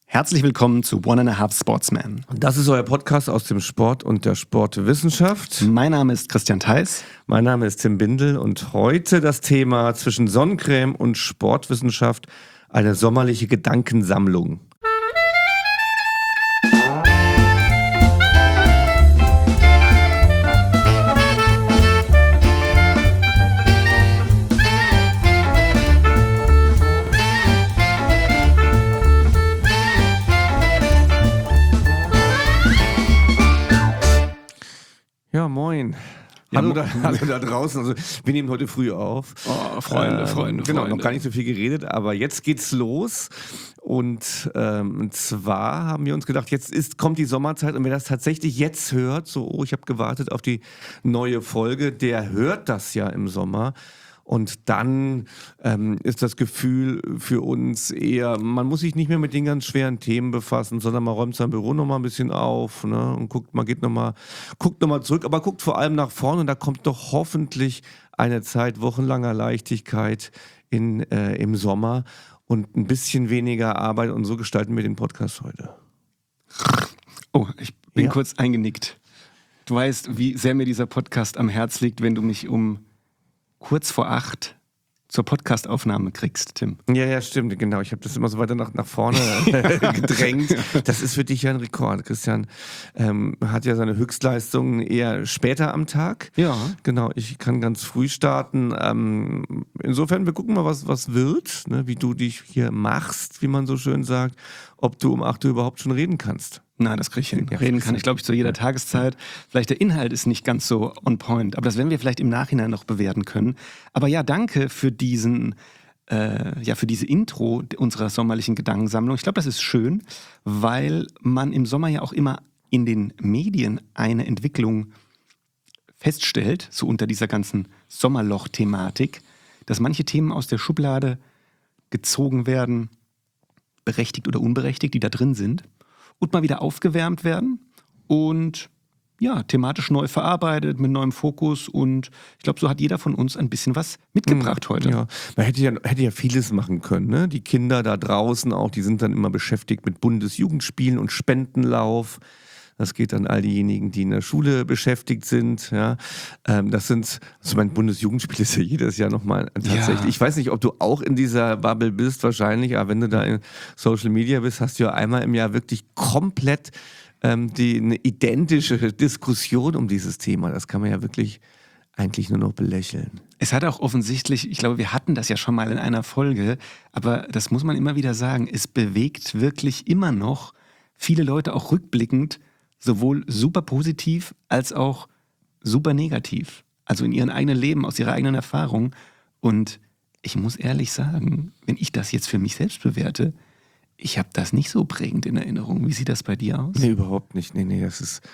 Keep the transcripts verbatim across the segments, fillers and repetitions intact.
Herzlich willkommen zu One and a Half Sportsman. Das ist euer Podcast aus dem Sport und der Sportwissenschaft. Mein Name ist Christian Theis. Mein Name ist Tim Bindel und heute das Thema zwischen Sonnencreme und Sportwissenschaft, eine sommerliche Gedankensammlung. Ja, moin. Ja, hallo, mo- da, hallo da draußen. Also, wir nehmen heute früh auf. Oh, Freunde, Ähm, Freunde, Genau, Freunde. noch gar nicht so viel geredet, aber jetzt geht's los. Und, ähm, und zwar haben wir uns gedacht, jetzt ist, kommt die Sommerzeit und wer das tatsächlich jetzt hört, so, oh, ich habe gewartet auf die neue Folge, der hört das ja im Sommer. Und dann ähm, ist das Gefühl für uns eher, man muss sich nicht mehr mit den ganz schweren Themen befassen, sondern man räumt sein Büro nochmal ein bisschen auf, ne, und guckt, man geht nochmal, guckt nochmal zurück, aber guckt vor allem nach vorne und da kommt doch hoffentlich eine Zeit wochenlanger Leichtigkeit in, äh, im Sommer und ein bisschen weniger Arbeit und so gestalten wir den Podcast heute. Oh, ich bin Ja. kurz eingenickt. Du weißt, wie sehr mir dieser Podcast am Herz liegt, wenn du mich um kurz vor acht zur Podcastaufnahme kriegst, Tim. Ja, ja, stimmt, genau. Ich habe das immer so weiter nach, nach vorne gedrängt. Das ist für dich ja ein Rekord. Christian ähm, hat ja seine Höchstleistungen eher später am Tag. Ja. Genau, ich kann ganz früh starten. Ähm, insofern, wir gucken mal, was, was wird, ne, wie du dich hier machst, wie man so schön sagt, ob du um acht Uhr überhaupt schon reden kannst. Na, das krieg ich hin. Ja, Reden kann ich, glaube ich, zu jeder Tageszeit. Vielleicht der Inhalt ist nicht ganz so on point, aber das werden wir vielleicht im Nachhinein noch bewerten können. Aber ja, danke für diesen, äh, ja, für diese Intro unserer sommerlichen Gedankensammlung. Ich glaube, das ist schön, weil man im Sommer ja auch immer in den Medien eine Entwicklung feststellt, so unter dieser ganzen Sommerloch-Thematik, dass manche Themen aus der Schublade gezogen werden, berechtigt oder unberechtigt, die da drin sind, und mal wieder aufgewärmt werden und ja, thematisch neu verarbeitet, mit neuem Fokus, und ich glaube, so hat jeder von uns ein bisschen was mitgebracht heute. Ja, man hätte ja, hätte ja vieles machen können, ne? Die Kinder da draußen auch, die sind dann immer beschäftigt mit Bundesjugendspielen und Spendenlauf. Das geht an all diejenigen, die in der Schule beschäftigt sind. Ja. Ähm, das sind, also mein Bundesjugendspiel ist ja jedes Jahr nochmal tatsächlich. Ja. Ich weiß nicht, ob du auch in dieser Bubble bist, wahrscheinlich, aber wenn du da in Social Media bist, hast du ja einmal im Jahr wirklich komplett ähm, die, eine identische Diskussion um dieses Thema. Das kann man ja wirklich eigentlich nur noch belächeln. Es hat auch offensichtlich, ich glaube, wir hatten das ja schon mal in einer Folge, aber das muss man immer wieder sagen, es bewegt wirklich immer noch viele Leute, auch rückblickend, sowohl super positiv als auch super negativ. Also in ihrem eigenen Leben, aus ihrer eigenen Erfahrung. Und ich muss ehrlich sagen, wenn ich das jetzt für mich selbst bewerte, ich habe das nicht so prägend in Erinnerung. Wie sieht das bei dir aus? Nee, überhaupt nicht. Nee, nee, das ist.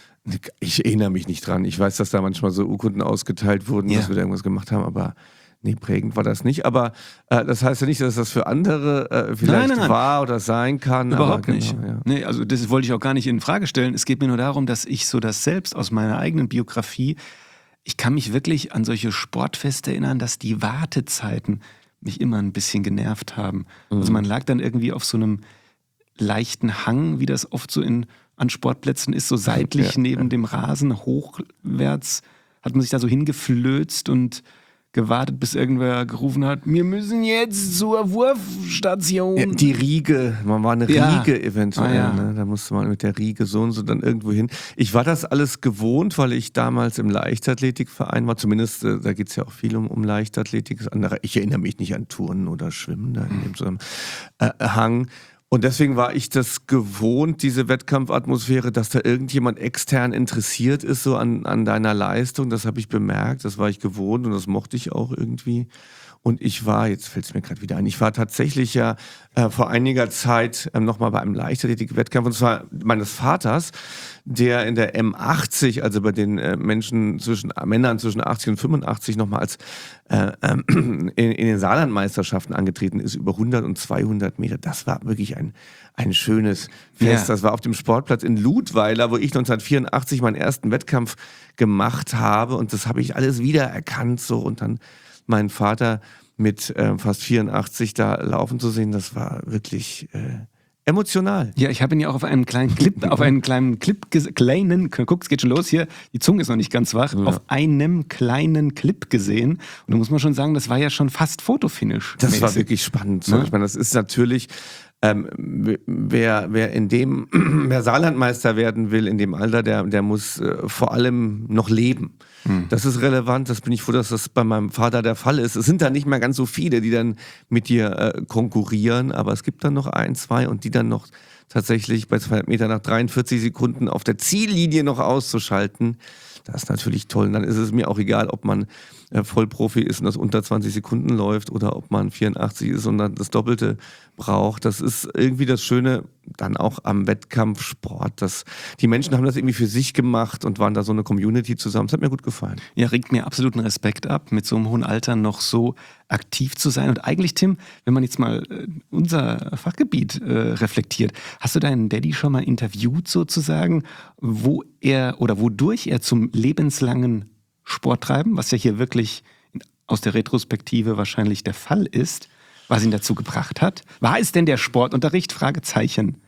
Ich erinnere mich nicht dran. Ich weiß, dass da manchmal so Urkunden ausgeteilt wurden, Ja. dass wir da irgendwas gemacht haben, aber nee, prägend war das nicht. Aber äh, das heißt ja nicht, dass das für andere äh, vielleicht Nein, nein, nein. war oder sein kann. Überhaupt aber nicht. Genau, ja. Nee, also das wollte ich auch gar nicht in Frage stellen. Es geht mir nur darum, dass ich so das selbst aus meiner eigenen Biografie, ich kann mich wirklich an solche Sportfeste erinnern, dass die Wartezeiten mich immer ein bisschen genervt haben. Mhm. Also man lag dann irgendwie auf so einem leichten Hang, wie das oft so in, an Sportplätzen ist, so seitlich Ja, neben ja. dem Rasen hochwärts, hat man sich da so hingeflözt und gewartet, bis irgendwer gerufen hat, wir müssen jetzt zur Wurfstation. Ja, die Riege, man war eine Ja. Riege eventuell, Ah, ja. ne? Da musste man mit der Riege so und so dann irgendwo hin. Ich war das alles gewohnt, weil ich damals im Leichtathletikverein war, zumindest, äh, da geht es ja auch viel um, um Leichtathletik. Das andere, ich erinnere mich nicht an Turnen oder Schwimmen da in dem Zusammenhang. Und deswegen war ich das gewohnt, diese Wettkampfatmosphäre, dass da irgendjemand extern interessiert ist so an, an deiner Leistung. Das habe ich bemerkt, das war ich gewohnt und das mochte ich auch irgendwie. Und ich war, jetzt fällt es mir gerade wieder ein, ich war tatsächlich ja äh, vor einiger Zeit ähm, nochmal bei einem Leichtathletik-Wettkampf, und zwar meines Vaters, der in der M achtzig, also bei den äh, Menschen zwischen, äh, Männern zwischen achtzig und fünfundachtzig nochmal als äh, ähm, in, in den Saarlandmeisterschaften angetreten ist, über hundert und zweihundert Meter. Das war wirklich ein, ein schönes Fest. Ja. Das war auf dem Sportplatz in Ludweiler, wo ich neunzehnhundertvierundachtzig meinen ersten Wettkampf gemacht habe, und das habe ich alles wiedererkannt so, und dann meinen Vater mit äh, fast vierundachtzig da laufen zu sehen, das war wirklich äh, Emotional. Ja, ich habe ihn ja auch auf einem kleinen Clip, auf einem kleinen Clip, ges- kleinen, guck, es geht schon los hier, die Zunge ist noch nicht ganz wach, Ja. auf einem kleinen Clip gesehen. Und da muss man schon sagen, das war ja schon fast Fotofinish. Das war mäßig. wirklich spannend. So. Ne? Ich meine, das ist natürlich, ähm, wer, wer in dem, wer Saarlandmeister werden will in dem Alter, der, der muss äh, vor allem noch leben. Hm. Das ist relevant, das bin ich froh, dass das bei meinem Vater der Fall ist. Es sind da nicht mehr ganz so viele, die dann mit dir äh, konkurrieren, aber es gibt dann noch ein, zwei und die dann noch tatsächlich bei zweihundert Meter nach dreiundvierzig Sekunden auf der Ziellinie noch auszuschalten. Das ist natürlich toll. Und dann ist es mir auch egal, ob man äh, Vollprofi ist und das unter zwanzig Sekunden läuft oder ob man vierundachtzig ist und dann das Doppelte braucht. Das ist irgendwie das Schöne dann auch am Wettkampfsport. Dass die Menschen haben das irgendwie für sich gemacht und waren da so eine Community zusammen. Das hat mir gut gefallen. Ja, regt mir absoluten Respekt ab, mit so einem hohen Alter noch so aktiv zu sein. Und eigentlich, Tim, wenn man jetzt mal äh, unser Fachgebiet äh, reflektiert, hast du deinen Daddy schon mal interviewt sozusagen, wo er oder wodurch er zum lebenslangen Sporttreiben, was ja hier wirklich aus der Retrospektive wahrscheinlich der Fall ist, was ihn dazu gebracht hat? War es denn der Sportunterricht? Fragezeichen.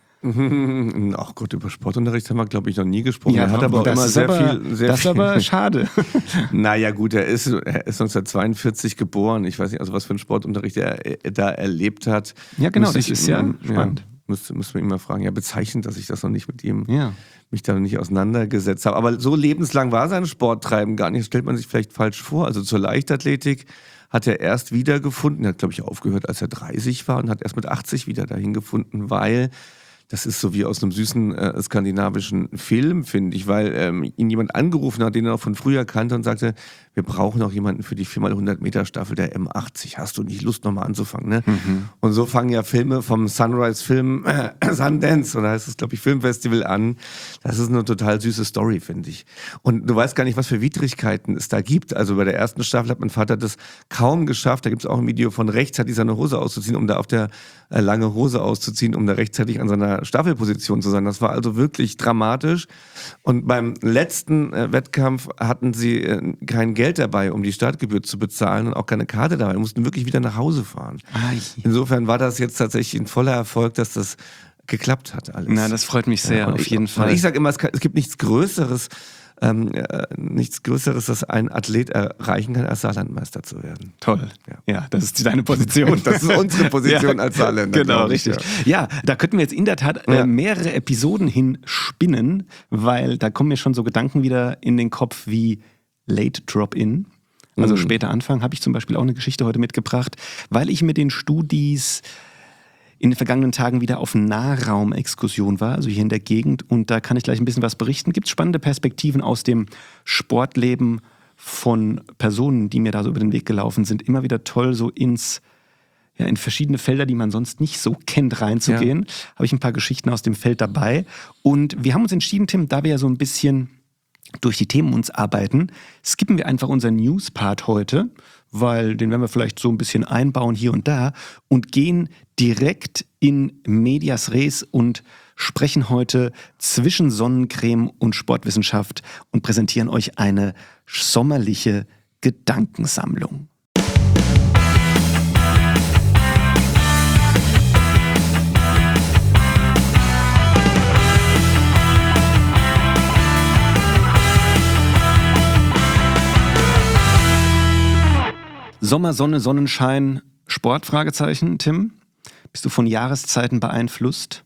Ach Gott, über Sportunterricht haben wir, glaube ich, noch nie gesprochen. Ja, er hat aber auch das immer ist sehr aber, viel. Sehr das ist viel. aber schade. Naja, gut, er ist, er ist neunzehnhundertzweiundvierzig geboren. Ich weiß nicht, also was für einen Sportunterricht er, er da erlebt hat. Ja, genau, Müsste das ich, ist ja spannend. Ja, müsste, müsste man ihn mal fragen. Ja, bezeichnend, dass ich das noch nicht mit ihm, Ja. mich da noch nicht auseinandergesetzt habe. Aber so lebenslang war sein Sporttreiben gar nicht. Das stellt man sich vielleicht falsch vor. Also zur Leichtathletik hat er erst wiedergefunden. Er hat, glaube ich, aufgehört, als er dreißig war und hat erst mit achtzig wieder dahin gefunden, weil das ist so wie aus einem süßen äh, skandinavischen Film, finde ich, weil ähm, ihn jemand angerufen hat, den er auch von früher kannte und sagte, wir brauchen auch jemanden für die vier mal hundert Meter Staffel der M achtzig. Hast du nicht Lust, nochmal anzufangen? Ne? Mhm. Und so fangen ja Filme vom Sunrise Film äh, Sundance, oder heißt es, glaube ich, Filmfestival an. Das ist eine total süße Story, finde ich. Und du weißt gar nicht, was für Widrigkeiten es da gibt. Also bei der ersten Staffel hat mein Vater das kaum geschafft. Da gibt es auch ein Video von rechtzeitig seine Hose auszuziehen, um da auf der äh, lange Hose auszuziehen, um da rechtzeitig an seiner Staffelposition zu sein. Das war also wirklich dramatisch. Und beim letzten äh, Wettkampf hatten sie äh, kein Geld dabei, um die Startgebühr zu bezahlen und auch keine Karte dabei. Wir mussten wirklich wieder nach Hause fahren. Ai. Insofern war das jetzt tatsächlich ein voller Erfolg, dass das geklappt hat alles. Na, das freut mich sehr, Ja, und auf ich, jeden Fall. Ich sage immer, es, kann, es gibt nichts Größeres, ähm, äh, nichts Größeres, das ein Athlet erreichen kann, als Saarlandmeister zu werden. Toll. Ja. Ja, das ist deine Position. Das ist unsere Position Ja, als Saarländer. Genau, glaub ich, richtig. Ja. ja, da könnten wir jetzt in der Tat äh, Ja. mehrere Episoden hinspinnen, weil da kommen mir schon so Gedanken wieder in den Kopf wie Late Drop-In. Also Mhm. später Anfang habe ich zum Beispiel auch eine Geschichte heute mitgebracht, weil ich mit den Studis in den vergangenen Tagen wieder auf Nahraumexkursion war, also hier in der Gegend. Und da kann ich gleich ein bisschen was berichten. Gibt es spannende Perspektiven aus dem Sportleben von Personen, die mir da so über den Weg gelaufen sind. Immer wieder toll, so ins, ja, in verschiedene Felder, die man sonst nicht so kennt, reinzugehen. Ja. Habe ich ein paar Geschichten aus dem Feld dabei. Und wir haben uns entschieden, Tim, da wir ja so ein bisschen durch die Themen uns arbeiten, skippen wir einfach unseren News-Part heute, weil den werden wir vielleicht so ein bisschen einbauen hier und da und gehen direkt in Medias Res und sprechen heute zwischen Sonnencreme und Sportwissenschaft und präsentieren euch eine sommerliche Gedankensammlung. Sommer, Sonne, Sonnenschein, Sport, Fragezeichen, Tim? Bist du von Jahreszeiten beeinflusst?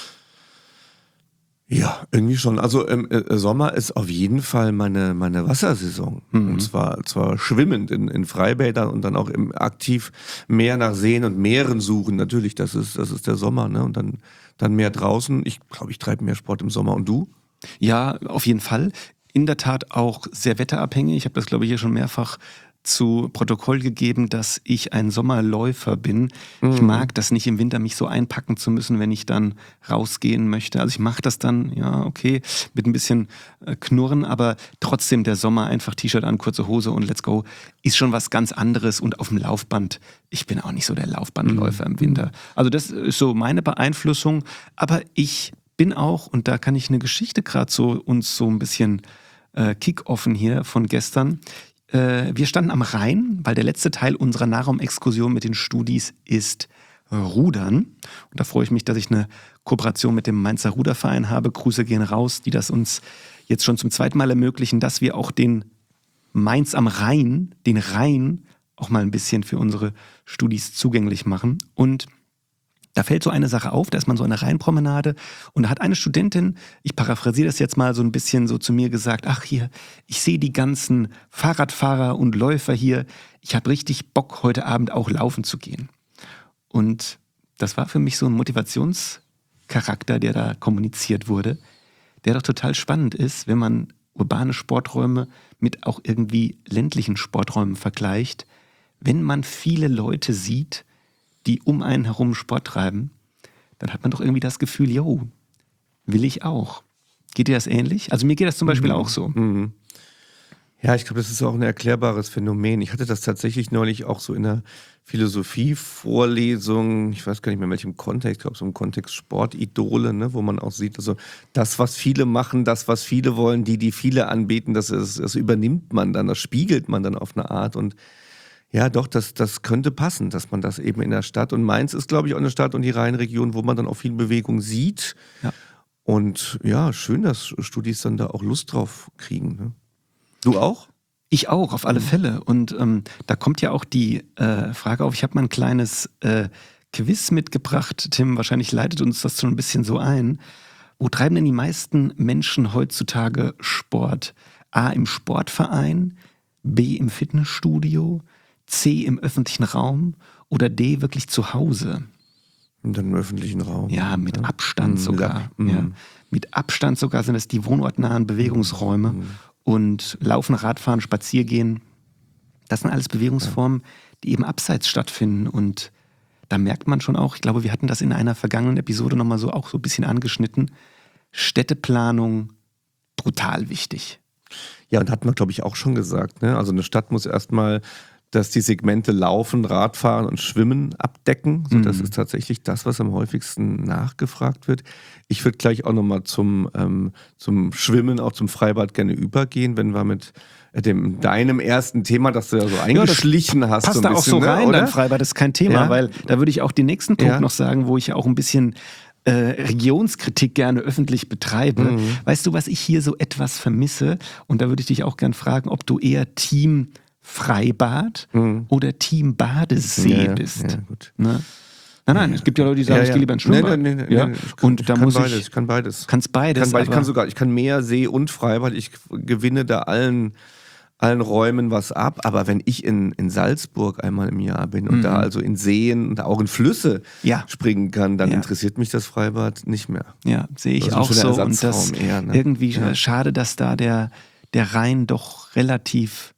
Ja, irgendwie schon. Also im äh, Sommer ist auf jeden Fall meine, meine Wassersaison. Mhm. Und zwar, zwar schwimmend in, in Freibädern und dann auch im aktiv mehr nach Seen und Meeren suchen. Natürlich, das ist, das ist der Sommer, ne? Und dann, dann mehr draußen. Ich glaube, ich treibe mehr Sport im Sommer. Und du? Ja, auf jeden Fall. In der Tat auch sehr wetterabhängig. Ich habe das, glaube ich, hier schon mehrfach zu Protokoll gegeben, dass ich ein Sommerläufer bin. Mhm. Ich mag das nicht, im Winter mich so einpacken zu müssen, wenn ich dann rausgehen möchte. Also ich mache das dann, ja, okay, mit ein bisschen äh, Knurren, aber trotzdem der Sommer, einfach T-Shirt an, kurze Hose und let's go, ist schon was ganz anderes. Und auf dem Laufband, ich bin auch nicht so der Laufbandläufer mhm. im Winter. Also das ist so meine Beeinflussung, aber ich bin auch, und da kann ich eine Geschichte gerade so uns so ein bisschen äh, kick-offen hier von gestern. Wir standen am Rhein, weil der letzte Teil unserer Nahraumexkursion mit den Studis ist Rudern. Und da freue ich mich, dass ich eine Kooperation mit dem Mainzer Ruderverein habe. Grüße gehen raus, die das uns jetzt schon zum zweiten Mal ermöglichen, dass wir auch den Mainz am Rhein, den Rhein, auch mal ein bisschen für unsere Studis zugänglich machen. Und da fällt so eine Sache auf, da ist man so an der Rheinpromenade und da hat eine Studentin, ich paraphrasiere das jetzt mal so ein bisschen so zu mir gesagt, ach hier, ich sehe die ganzen Fahrradfahrer und Läufer hier, ich habe richtig Bock, heute Abend auch laufen zu gehen. Und das war für mich so ein Motivationscharakter, der da kommuniziert wurde, der doch total spannend ist, wenn man urbane Sporträume mit auch irgendwie ländlichen Sporträumen vergleicht. Wenn man viele Leute sieht, die um einen herum Sport treiben, dann hat man doch irgendwie das Gefühl, jo, will ich auch. Geht dir das ähnlich? Also mir geht das zum Beispiel Mhm. auch so. Mhm. Ja, ich glaube, das ist auch ein erklärbares Phänomen. Ich hatte das tatsächlich neulich auch so in einer Philosophie-Vorlesung, ich weiß gar nicht mehr in welchem Kontext, ich glaube so im Kontext Sportidole, ne, wo man auch sieht, also das, was viele machen, das, was viele wollen, die, die viele anbieten, das, ist, das übernimmt man dann, das spiegelt man dann auf eine Art und ja, doch, das, das könnte passen, dass man das eben in der Stadt, und Mainz ist, glaube ich, auch eine Stadt und die Rheinregion, wo man dann auch viel Bewegung sieht. Ja. Und ja, schön, dass Studis dann da auch Lust drauf kriegen. Ne? Du auch? Ich auch, auf alle Fälle. Und ähm, da kommt ja auch die äh, Frage auf, ich habe mal ein kleines äh, Quiz mitgebracht. Tim, wahrscheinlich leitet uns das schon ein bisschen so ein. Wo treiben denn die meisten Menschen heutzutage Sport? A, im Sportverein, B, im Fitnessstudio, C, im öffentlichen Raum oder D, wirklich zu Hause? Und dann im öffentlichen Raum. Ja, mit ja. Abstand Mm, sogar. mm. Ja. Mit Abstand sogar sind es die wohnortnahen Bewegungsräume. Mm. Und Laufen, Radfahren, Spaziergehen, das sind alles Bewegungsformen, die eben abseits stattfinden. Und da merkt man schon auch, ich glaube, wir hatten das in einer vergangenen Episode nochmal so auch so ein bisschen angeschnitten, Städteplanung brutal wichtig. Ja, und hatten wir, glaube ich, auch schon gesagt. Ne? Also eine Stadt muss erstmal, dass die Segmente Laufen, Radfahren und Schwimmen abdecken. So, das Mhm. ist tatsächlich das, was am häufigsten nachgefragt wird. Ich würde gleich auch nochmal zum, ähm, zum Schwimmen, auch zum Freibad gerne übergehen, wenn wir mit dem, deinem ersten Thema, das du ja so eingeschlichen hast. Passt so ein da auch bisschen, so rein, ne, dein oder? Freibad, das ist kein Thema, Ja. weil da würde ich auch den nächsten Punkt Ja. noch sagen, wo ich ja auch ein bisschen äh, Regionskritik gerne öffentlich betreibe. Mhm. Weißt du, was ich hier so etwas vermisse? Und da würde ich dich auch gern fragen, ob du eher Team Freibad Mhm. oder Team Badesee Ja, ja, bist. ja, gut. Ne? Nein, nein, es gibt ja Leute, die sagen, Ja, ich ja. gehe lieber ins Nee, Schwimmbad. nee, nee, nee, ja? nee, ich kann, Und ich da kann muss beides, ich, ich kann beides. kannst beides. Ich kann, ich aber- kann sogar, ich kann Meer, See und Freibad. Ich gewinne da allen, allen Räumen was ab. Aber wenn ich in, in Salzburg einmal im Jahr bin und Mhm. da also in Seen und auch in Flüsse Ja. springen kann, dann Ja. interessiert mich das Freibad nicht mehr. Ja, sehe ich Das ist ein auch schöner so. Und das Ersatzraum eher, ne? irgendwie Ja. schade, dass da der, der Rhein doch relativ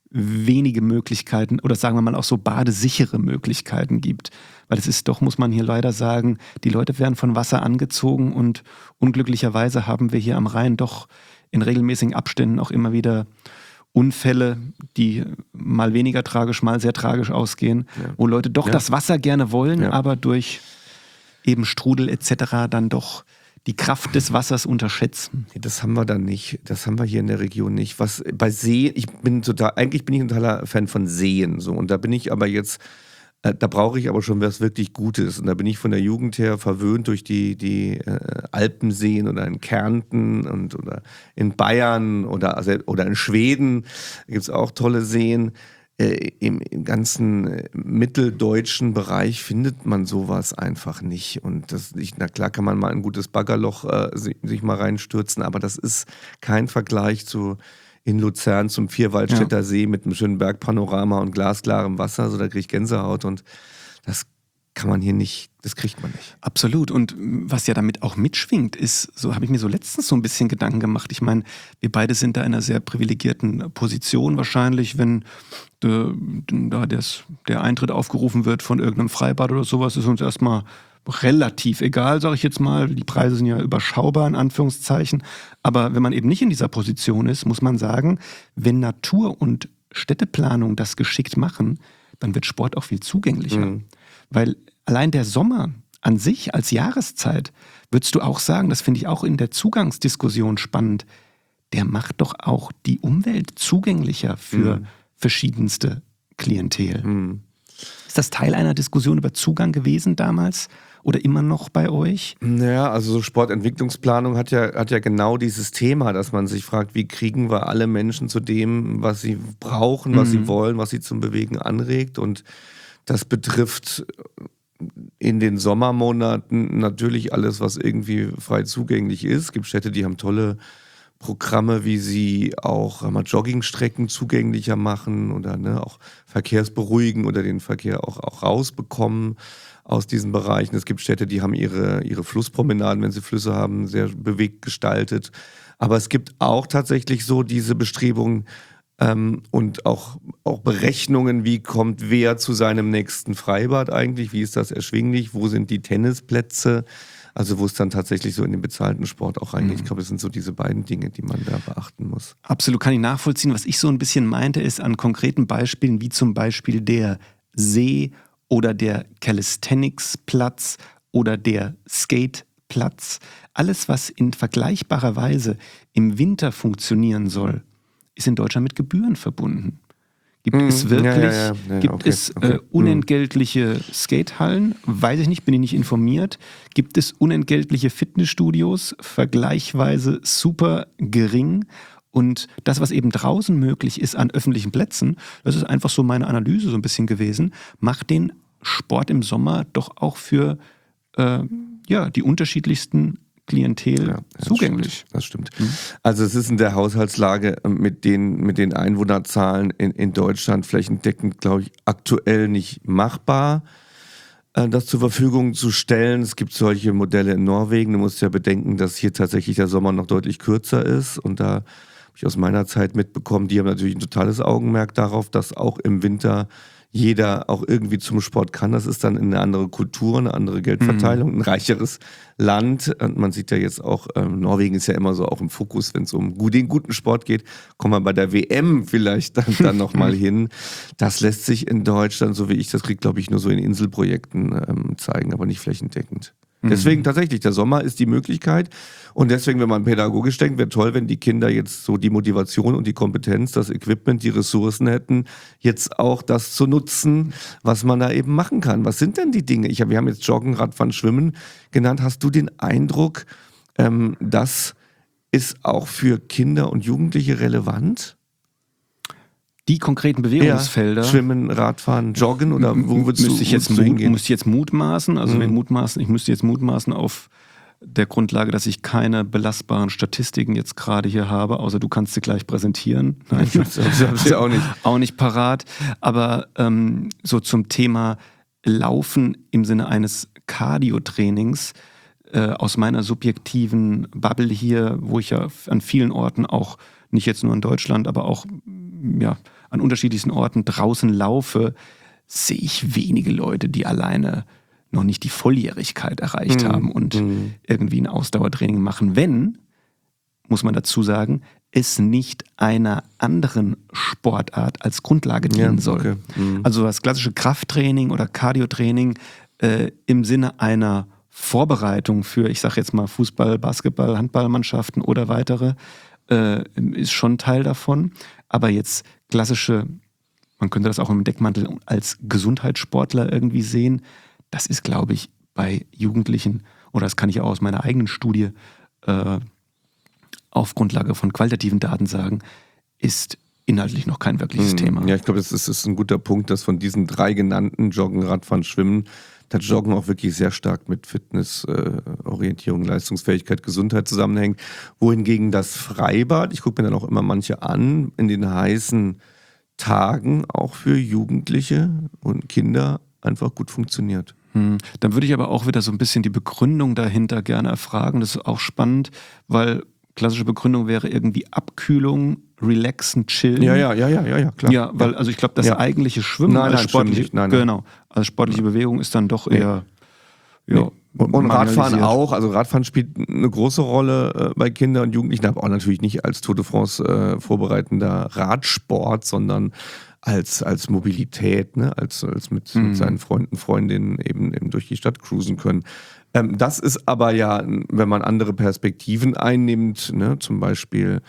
wenige Möglichkeiten oder sagen wir mal auch so badesichere Möglichkeiten gibt. Weil es ist doch, muss man hier leider sagen, die Leute werden von Wasser angezogen und unglücklicherweise haben wir hier am Rhein doch in regelmäßigen Abständen auch immer wieder Unfälle, die mal weniger tragisch, mal sehr tragisch ausgehen, Ja. wo Leute doch Ja. das Wasser gerne wollen, Ja. aber durch eben Strudel et cetera dann doch die Kraft des Wassers unterschätzen. Nee, das haben wir dann nicht. Das haben wir hier in der Region nicht. Was bei Seen, ich bin total, eigentlich bin ich ein totaler Fan von Seen. So. Und da bin ich aber jetzt, äh, da brauche ich aber schon was wirklich Gutes. Und da bin ich von der Jugend her verwöhnt durch die, die äh, Alpenseen oder in Kärnten und oder in Bayern oder, also, oder in Schweden gibt es auch tolle Seen. Äh, im, im ganzen äh, mitteldeutschen Bereich findet man sowas einfach nicht. Und das, ich, na klar kann man mal ein gutes Baggerloch äh, sich, sich mal reinstürzen, aber das ist kein Vergleich zu in Luzern zum Vierwaldstätter Ja. See mit einem schönen Bergpanorama und glasklarem Wasser. So, da kriege ich Gänsehaut und das kann man hier nicht, das kriegt man nicht. Absolut. Und was ja damit auch mitschwingt, ist, so habe ich mir so letztens so ein bisschen Gedanken gemacht. Ich meine, wir beide sind da in einer sehr privilegierten Position wahrscheinlich, wenn de, da des, der Eintritt aufgerufen wird von irgendeinem Freibad oder sowas, ist uns erstmal relativ egal, sage ich jetzt mal. Die Preise sind ja überschaubar in Anführungszeichen. Aber wenn man eben nicht in dieser Position ist, muss man sagen, wenn Natur und Städteplanung das geschickt machen, dann wird Sport auch viel zugänglicher. Mhm. Weil allein der Sommer an sich als Jahreszeit, würdest du auch sagen, das finde ich auch in der Zugangsdiskussion spannend, der macht doch auch die Umwelt zugänglicher für Mhm. verschiedenste Klientel. Mhm. Ist das Teil einer Diskussion über Zugang gewesen damals oder immer noch bei euch? Naja, also so Sportentwicklungsplanung hat ja, hat ja genau dieses Thema, dass man sich fragt, wie kriegen wir alle Menschen zu dem, was sie brauchen, was Mhm. sie wollen, was sie zum Bewegen anregt. Und das betrifft in den Sommermonaten natürlich alles, was irgendwie frei zugänglich ist. Es gibt Städte, die haben tolle Programme, wie sie auch mal Joggingstrecken zugänglicher machen oder ne, auch verkehrsberuhigen oder den Verkehr auch, auch rausbekommen aus diesen Bereichen. Es gibt Städte, die haben ihre, ihre Flusspromenaden, wenn sie Flüsse haben, sehr bewegt gestaltet. Aber es gibt auch tatsächlich so diese Bestrebungen ähm, und auch, auch Berechnungen, wie kommt wer zu seinem nächsten Freibad eigentlich, wie ist das erschwinglich, wo sind die Tennisplätze, also wo es dann tatsächlich so in den bezahlten Sport auch reingeht. Ich glaube, das sind so diese beiden Dinge, die man da beachten muss. Absolut, kann ich nachvollziehen. Was ich so ein bisschen meinte, ist an konkreten Beispielen, wie zum Beispiel der See oder der Calisthenics-Platz oder der Skate-Platz. Alles, was in vergleichbarer Weise im Winter funktionieren soll, ist in Deutschland mit Gebühren verbunden. Gibt Mhm. es wirklich, Ja, ja, ja. Ja, gibt okay, es okay. äh, unentgeltliche Skatehallen? Weiß ich nicht, bin ich nicht informiert. Gibt es unentgeltliche Fitnessstudios? Vergleichsweise super gering. Und das, was eben draußen möglich ist an öffentlichen Plätzen, das ist einfach so meine Analyse so ein bisschen gewesen, macht den Sport im Sommer doch auch für äh, ja, die unterschiedlichsten Klientel Ja, das zugänglich. Stimmt, das stimmt. Mhm. Also es ist in der Haushaltslage mit den, mit den Einwohnerzahlen in, in Deutschland flächendeckend, glaube ich, aktuell nicht machbar, äh, das zur Verfügung zu stellen. Es gibt solche Modelle in Norwegen. Du musst ja bedenken, dass hier tatsächlich der Sommer noch deutlich kürzer ist. Und da habe ich aus meiner Zeit mitbekommen, die haben natürlich ein totales Augenmerk darauf, dass auch im Winter jeder auch irgendwie zum Sport kann. Das ist dann eine andere Kultur, eine andere Geldverteilung, mhm. ein reicheres Land. Und man sieht ja jetzt auch, ähm, Norwegen ist ja immer so auch im Fokus, wenn es um den guten Sport geht. Kommen wir bei der W M vielleicht dann, dann nochmal hin. Das lässt sich in Deutschland, so wie ich das kriege, glaube ich, nur so in Inselprojekten ähm, zeigen, aber nicht flächendeckend. Deswegen tatsächlich, der Sommer ist die Möglichkeit und deswegen, wenn man pädagogisch denkt, wäre toll, wenn die Kinder jetzt so die Motivation und die Kompetenz, das Equipment, die Ressourcen hätten, jetzt auch das zu nutzen, was man da eben machen kann. Was sind denn die Dinge? Ich hab, wir haben jetzt Joggen, Radfahren, Schwimmen genannt. Hast du den Eindruck, ähm, das ist auch für Kinder und Jugendliche relevant? Die konkreten Bewegungsfelder. Ja, Schwimmen, Radfahren, Joggen oder wo würdest müsste du, ich jetzt würdest du hingehen? Müsste ich jetzt mutmaßen, also Mhm. wenn mutmaßen, ich müsste jetzt mutmaßen auf der Grundlage, dass ich keine belastbaren Statistiken jetzt gerade hier habe, außer du kannst sie gleich präsentieren. Nein, das habe ich auch nicht. Auch nicht parat. Aber ähm, so zum Thema Laufen im Sinne eines Cardio-Trainings äh, aus meiner subjektiven Bubble hier, wo ich ja an vielen Orten auch, nicht jetzt nur in Deutschland, aber auch ja, an unterschiedlichsten Orten draußen laufe, sehe ich wenige Leute, die alleine noch nicht die Volljährigkeit erreicht Mhm. haben und Mhm. irgendwie ein Ausdauertraining machen. Wenn, muss man dazu sagen, es nicht einer anderen Sportart als Grundlage dienen Ja, soll. okay. Mhm. Also das klassische Krafttraining oder Cardiotraining äh, im Sinne einer Vorbereitung für, ich sage jetzt mal Fußball, Basketball, Handballmannschaften oder weitere, äh, ist schon Teil davon. Aber jetzt klassische, man könnte das auch im Deckmantel als Gesundheitssportler irgendwie sehen, das ist, glaube ich, bei Jugendlichen, oder das kann ich auch aus meiner eigenen Studie äh, auf Grundlage von qualitativen Daten sagen, ist inhaltlich noch kein wirkliches Mhm. Thema. Ja, ich glaube, das ist, das ist ein guter Punkt, dass von diesen drei genannten, Joggen, Radfahren, Schwimmen, das Joggen auch wirklich sehr stark mit Fitness, äh, Orientierung, Leistungsfähigkeit, Gesundheit zusammenhängt. Wohingegen das Freibad, ich gucke mir dann auch immer manche an, in den heißen Tagen auch für Jugendliche und Kinder einfach gut funktioniert. Hm. Dann würde ich aber auch wieder so ein bisschen die Begründung dahinter gerne erfragen. Das ist auch spannend, weil klassische Begründung wäre irgendwie Abkühlung, relaxen, chillen. Ja, ja, ja, ja, ja, ja, klar. Ja, weil also ich glaube, das Ja. eigentliche Schwimmen Nein, als nein, sportliche, Schwimmen nicht. Nein, nein. genau, als sportliche Bewegung ist dann doch Nee. eher Nee. ja, Und, und Radfahren marginalisiert. auch. Also Radfahren spielt eine große Rolle äh, bei Kindern und Jugendlichen, aber auch natürlich nicht als Tour de France äh, vorbereitender Radsport, sondern als, als Mobilität, ne? als, als mit, Mhm. mit seinen Freunden, Freundinnen eben, eben durch die Stadt cruisen können. Ähm, das ist aber ja, wenn man andere Perspektiven einnimmt, ne? Zum Beispiel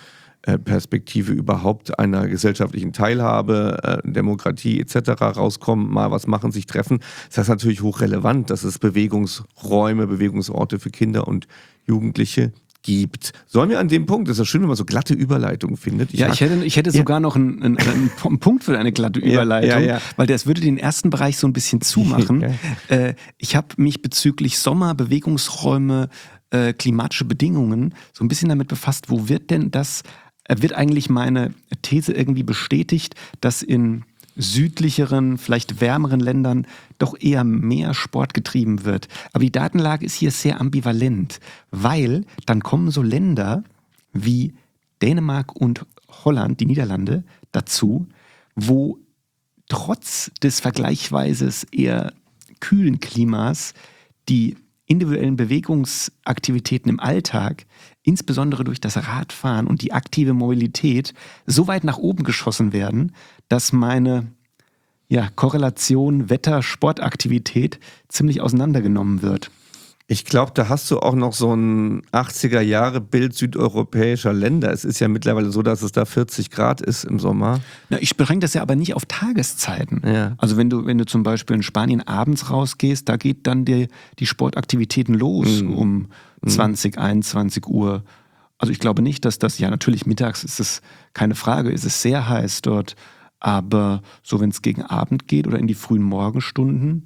äh, Perspektive überhaupt einer gesellschaftlichen Teilhabe, äh, Demokratie et cetera rauskommen, mal was machen, sich treffen. Das ist natürlich hochrelevant, dass es Bewegungsräume, Bewegungsorte für Kinder und Jugendliche gibt. Sollen wir an dem Punkt, das ist ja schön, wenn man so glatte Überleitungen findet. Ich ja, mag, ich hätte, ich hätte ja. sogar noch einen, einen, einen Punkt für eine glatte Überleitung, ja, ja, ja. weil das würde den ersten Bereich so ein bisschen zumachen. Ja. Äh, ich habe mich bezüglich Sommer, Bewegungsräume, äh, klimatische Bedingungen so ein bisschen damit befasst, wo wird denn das, äh, wird eigentlich meine These irgendwie bestätigt, dass in südlicheren, vielleicht wärmeren Ländern doch eher mehr Sport getrieben wird. Aber die Datenlage ist hier sehr ambivalent, weil dann kommen so Länder wie Dänemark und Holland, die Niederlande, dazu, wo trotz des vergleichsweise eher kühlen Klimas die individuellen Bewegungsaktivitäten im Alltag, insbesondere durch das Radfahren und die aktive Mobilität, so weit nach oben geschossen werden, dass meine ja, Korrelation Wetter-Sportaktivität ziemlich auseinandergenommen wird. Ich glaube, da hast du auch noch so ein achtziger-Jahre-Bild südeuropäischer Länder. Es ist ja mittlerweile so, dass es da vierzig Grad ist im Sommer. Na, ich beschränke das ja aber nicht auf Tageszeiten. Ja. Also wenn du, wenn du zum Beispiel in Spanien abends rausgehst, da geht dann die, die Sportaktivitäten los mhm. um zwanzig, einundzwanzig Uhr. Also ich glaube nicht, dass das, ja natürlich mittags ist es keine Frage, ist es sehr heiß dort, aber so wenn es gegen Abend geht oder in die frühen Morgenstunden,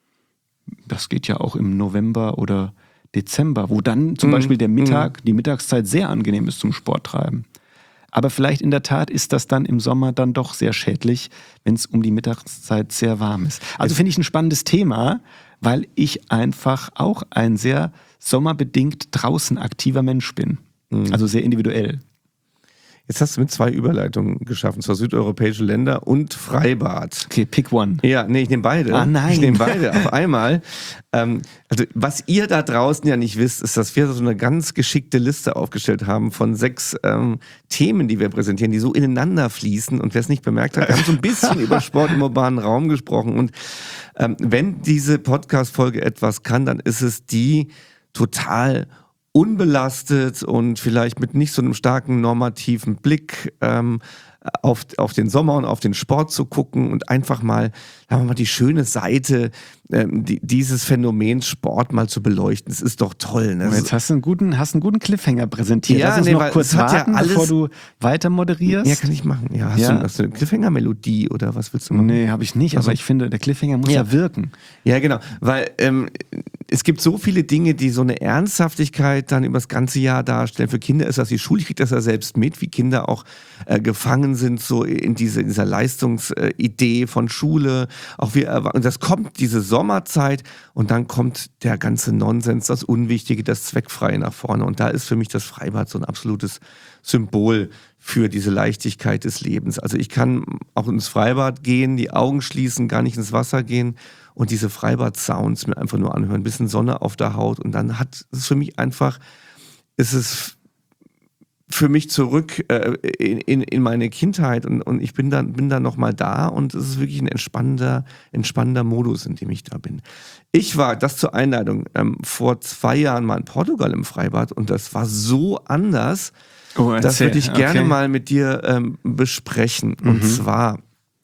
das geht ja auch im November oder Dezember, wo dann zum mm, Beispiel der Mittag, mm. die Mittagszeit sehr angenehm ist zum Sporttreiben. Aber vielleicht in der Tat ist das dann im Sommer dann doch sehr schädlich, wenn es um die Mittagszeit sehr warm ist. Also finde ich ein spannendes Thema, weil ich einfach auch ein sehr sommerbedingt draußen aktiver Mensch bin. Mm. Also sehr individuell. Jetzt hast du mit zwei Überleitungen geschaffen, zwar südeuropäische Länder und Freibad. Okay, pick one. Ja, nee, ich nehme beide. Ah, nein. Ich nehme beide auf einmal. Ähm, also was ihr da draußen ja nicht wisst, ist, dass wir so eine ganz geschickte Liste aufgestellt haben von sechs ähm, Themen, die wir präsentieren, die so ineinander fließen. Und wer es nicht bemerkt hat, wir haben so ein bisschen über Sport im urbanen Raum gesprochen. Und ähm, wenn diese Podcast-Folge etwas kann, dann ist es die total unbelastet und vielleicht mit nicht so einem starken normativen Blick ähm, auf, auf den Sommer und auf den Sport zu gucken und einfach mal, sagen wir mal, die schöne Seite ähm, die, dieses Phänomens Sport mal zu beleuchten. Das ist doch toll. Ne? Jetzt hast du einen guten, hast einen guten Cliffhanger präsentiert. Ja, Lass uns nee, noch kurz warten, ja alles, bevor du weiter moderierst. Ja, kann ich machen. Ja, hast, ja. Du, hast du eine Cliffhanger-Melodie oder was willst du machen? Nee, habe ich nicht, also, aber ich finde, der Cliffhanger muss ja, ja wirken. Ja, genau, weil ähm, es gibt so viele Dinge, die so eine Ernsthaftigkeit dann über das ganze Jahr darstellen. Für Kinder ist das die Schule, ich kriege das ja selbst mit, wie Kinder auch äh, gefangen sind so in, diese, in dieser Leistungsidee äh, von Schule. Auch wir, und das kommt diese Sommerzeit und dann kommt der ganze Nonsens, das Unwichtige, das Zweckfreie nach vorne. Und da ist für mich das Freibad so ein absolutes Symbol für diese Leichtigkeit des Lebens. Also ich kann auch ins Freibad gehen, die Augen schließen, gar nicht ins Wasser gehen und diese Freibad-Sounds mir einfach nur anhören, ein bisschen Sonne auf der Haut und dann hat es für mich einfach, ist es für mich zurück äh, in, in, in meine Kindheit und, und ich bin dann, bin dann nochmal da und es ist wirklich ein entspannender, entspannender Modus, in dem ich da bin. Ich war, das zur Einleitung, ähm, vor zwei Jahren mal in Portugal im Freibad und das war so anders, oh, das würde ich gerne okay. mal mit dir ähm, besprechen. Und mhm. zwar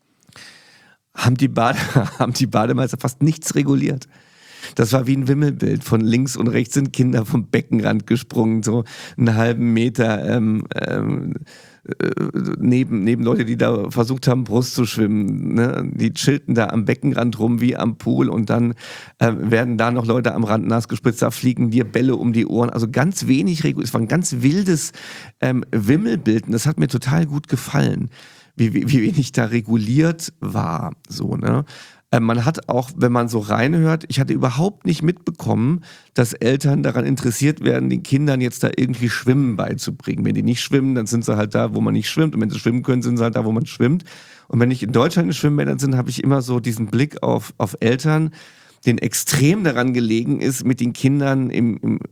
haben die, Bade, haben die Bademeister fast nichts reguliert. Das war wie ein Wimmelbild. Von links und rechts sind Kinder vom Beckenrand gesprungen, so einen halben Meter ähm, ähm, äh, neben, neben Leute, die da versucht haben, Brust zu schwimmen. Ne? Die chillten da am Beckenrand rum wie am Pool und dann äh, werden da noch Leute am Rand nass gespritzt, da fliegen dir Bälle um die Ohren. Also ganz wenig reguliert. Es war ein ganz wildes ähm, Wimmelbild und das hat mir total gut gefallen, wie, wie, wie wenig da reguliert war. So, ne? Man hat auch, wenn man so reinhört, ich hatte überhaupt nicht mitbekommen, dass Eltern daran interessiert werden, den Kindern jetzt da irgendwie Schwimmen beizubringen. Wenn die nicht schwimmen, dann sind sie halt da, wo man nicht schwimmt. Und wenn sie schwimmen können, sind sie halt da, wo man schwimmt. Und wenn ich in Deutschland in Schwimmbädern bin, habe ich immer so diesen Blick auf, auf Eltern, denen extrem daran gelegen ist, mit den Kindern im, im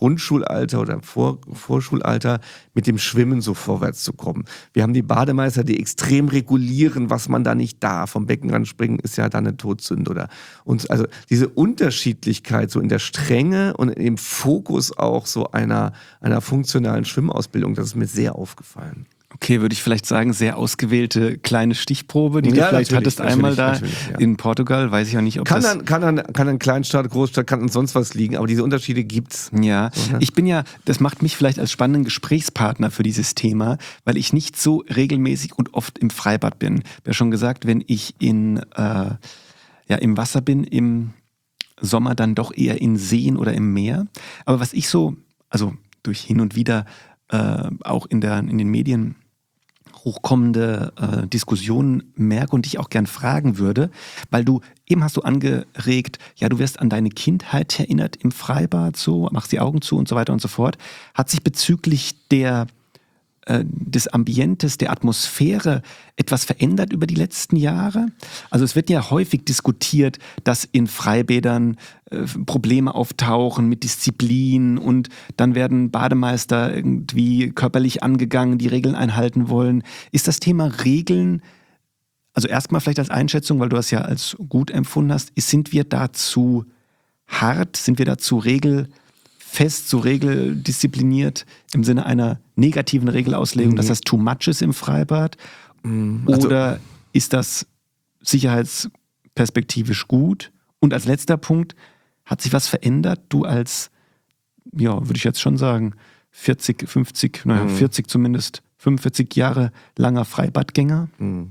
Grundschulalter oder im Vor- Vorschulalter mit dem Schwimmen so vorwärts zu kommen. Wir haben die Bademeister, die extrem regulieren, was man da nicht darf. Vom Beckenrand springen ist ja dann eine Todsünde. Oder und also diese Unterschiedlichkeit so in der Strenge und im Fokus auch so einer, einer funktionalen Schwimmausbildung, das ist mir sehr aufgefallen. Okay, würde ich vielleicht sagen, sehr ausgewählte kleine Stichprobe, die Ja, du vielleicht hattest einmal da ja. in Portugal, weiß ich auch nicht, ob kann das... Dann, kann, dann, kann an Kleinstadt, Großstadt, kann an sonst was liegen, aber diese Unterschiede gibt's. Ja, oder? Ich bin ja, das macht mich vielleicht als spannenden Gesprächspartner für dieses Thema, weil ich nicht so regelmäßig und oft im Freibad bin. Ich habe ja schon gesagt, wenn ich in, äh, ja, im Wasser bin, im Sommer dann doch eher in Seen oder im Meer. Aber was ich so, also durch hin und wieder äh, auch in, der, in den Medien hochkommende äh, Diskussionen merke und dich auch gern fragen würde, weil du, eben hast du angeregt, ja, du wirst an deine Kindheit erinnert im Freibad so, machst die Augen zu und so weiter und so fort. Hat sich bezüglich der, äh, des Ambientes, der Atmosphäre etwas verändert über die letzten Jahre? Also es wird ja häufig diskutiert, dass in Freibädern äh, Probleme auftauchen mit Disziplin und dann werden Bademeister irgendwie körperlich angegangen, die Regeln einhalten wollen. Ist das Thema Regeln, also erstmal vielleicht als Einschätzung, weil du das ja als gut empfunden hast, ist, sind wir da zu hart, sind wir da zu regelfest, zu regeldiszipliniert im Sinne einer negativen Regelauslegung, mhm. dass das too much ist im Freibad? Mhm. Also, oder ist das sicherheitsperspektivisch gut? Und als letzter Punkt, hat sich was verändert? Du als, ja, würde ich jetzt schon sagen, vierzig, fünfzig, naja, mhm. vierzig zumindest, fünfundvierzig Jahre langer Freibadgänger? Mhm.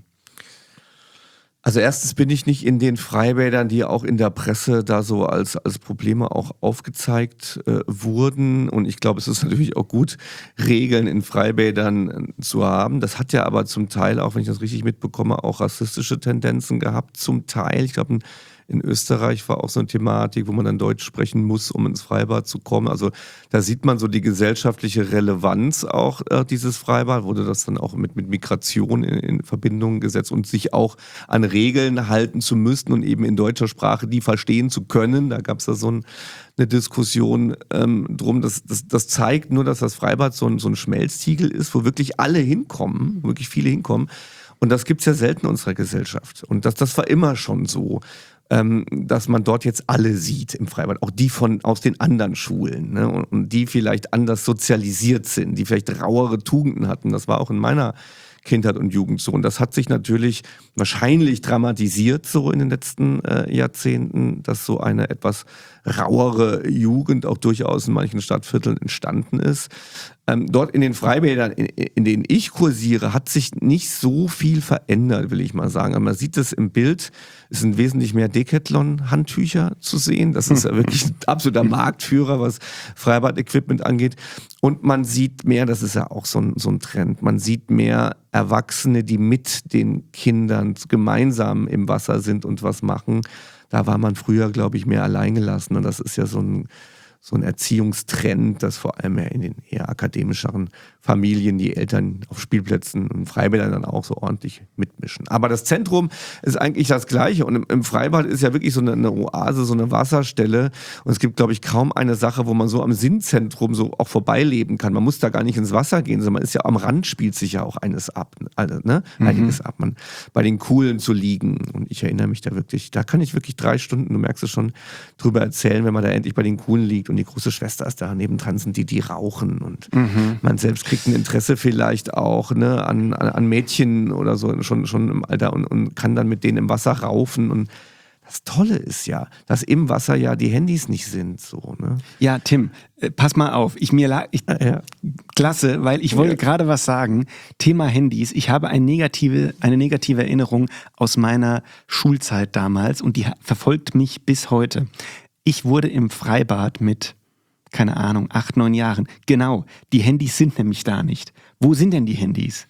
Also erstens bin ich nicht in den Freibädern, die auch in der Presse da so als, als Probleme auch aufgezeigt äh, wurden. Und ich glaube, es ist natürlich auch gut, Regeln in Freibädern äh, zu haben. Das hat ja aber zum Teil, auch wenn ich das richtig mitbekomme, auch rassistische Tendenzen gehabt. Zum Teil, ich glaube, in Österreich war auch so eine Thematik, wo man dann Deutsch sprechen muss, um ins Freibad zu kommen. Also da sieht man so die gesellschaftliche Relevanz auch äh, dieses Freibad, wurde das dann auch mit, mit Migration in, in Verbindung gesetzt und sich auch an Regeln halten zu müssen und eben in deutscher Sprache die verstehen zu können. Da gab es da so ein, eine Diskussion ähm, drum. Das, das, das zeigt nur, dass das Freibad so ein, so ein Schmelztiegel ist, wo wirklich alle hinkommen, wirklich viele hinkommen. Und das gibt es ja selten in unserer Gesellschaft. Und das, das war immer schon so, ähm, dass man dort jetzt alle sieht im Freibad. Auch die von aus den anderen Schulen, ne? und, und die vielleicht anders sozialisiert sind, die vielleicht rauere Tugenden hatten. Das war auch in meiner Kindheit und Jugend so. Und das hat sich natürlich wahrscheinlich dramatisiert so in den letzten äh, Jahrzehnten, dass so eine etwas rauere Jugend auch durchaus in manchen Stadtvierteln entstanden ist. Ähm, dort in den Freibädern, in, in denen ich kursiere, hat sich nicht so viel verändert, will ich mal sagen. Aber man sieht es im Bild, es sind wesentlich mehr Decathlon-Handtücher zu sehen. Das ist ja wirklich ein absoluter Marktführer, was Freibad-Equipment angeht. Und man sieht mehr, das ist ja auch so ein, so ein Trend, man sieht mehr Erwachsene, die mit den Kindern gemeinsam im Wasser sind und was machen. Da war man früher, glaube ich, mehr alleingelassen. Und das ist ja so ein, so ein Erziehungstrend, dass vor allem in den eher akademischeren Familien die Eltern auf Spielplätzen und Freibädern dann auch so ordentlich mitmischen. Aber das Zentrum ist eigentlich das Gleiche. Und im, im Freibad ist ja wirklich so eine, eine Oase, so eine Wasserstelle. Und es gibt, glaube ich, kaum eine Sache, wo man so am Sinnzentrum so auch vorbeileben kann. Man muss da gar nicht ins Wasser gehen, sondern man ist ja am Rand, spielt sich ja auch eines ab, also, ne? Mhm. einiges ab. Man, bei den Coolen zu liegen. Und ich erinnere mich da wirklich, da kann ich wirklich drei Stunden, du merkst es schon, drüber erzählen, wenn man da endlich bei den Coolen liegt und die große Schwester ist da, nebendran sind die, die rauchen. Und mhm. man selbst kriegt ein Interesse vielleicht auch, ne, an, an, an Mädchen oder so schon, schon im Alter und, und kann dann mit denen im Wasser raufen. Und das Tolle ist ja, dass im Wasser ja die Handys nicht sind. So, ne? Ja, Tim, äh, pass mal auf. Ich, mir lag, ich, ja. Klasse, weil ich wollte ja. gerade was sagen. Thema Handys. Ich habe eine negative, eine negative Erinnerung aus meiner Schulzeit damals und die verfolgt mich bis heute. Ich wurde im Freibad mit, keine Ahnung, acht, neun Jahren. Genau, die Handys sind nämlich da nicht. Wo sind denn die Handys?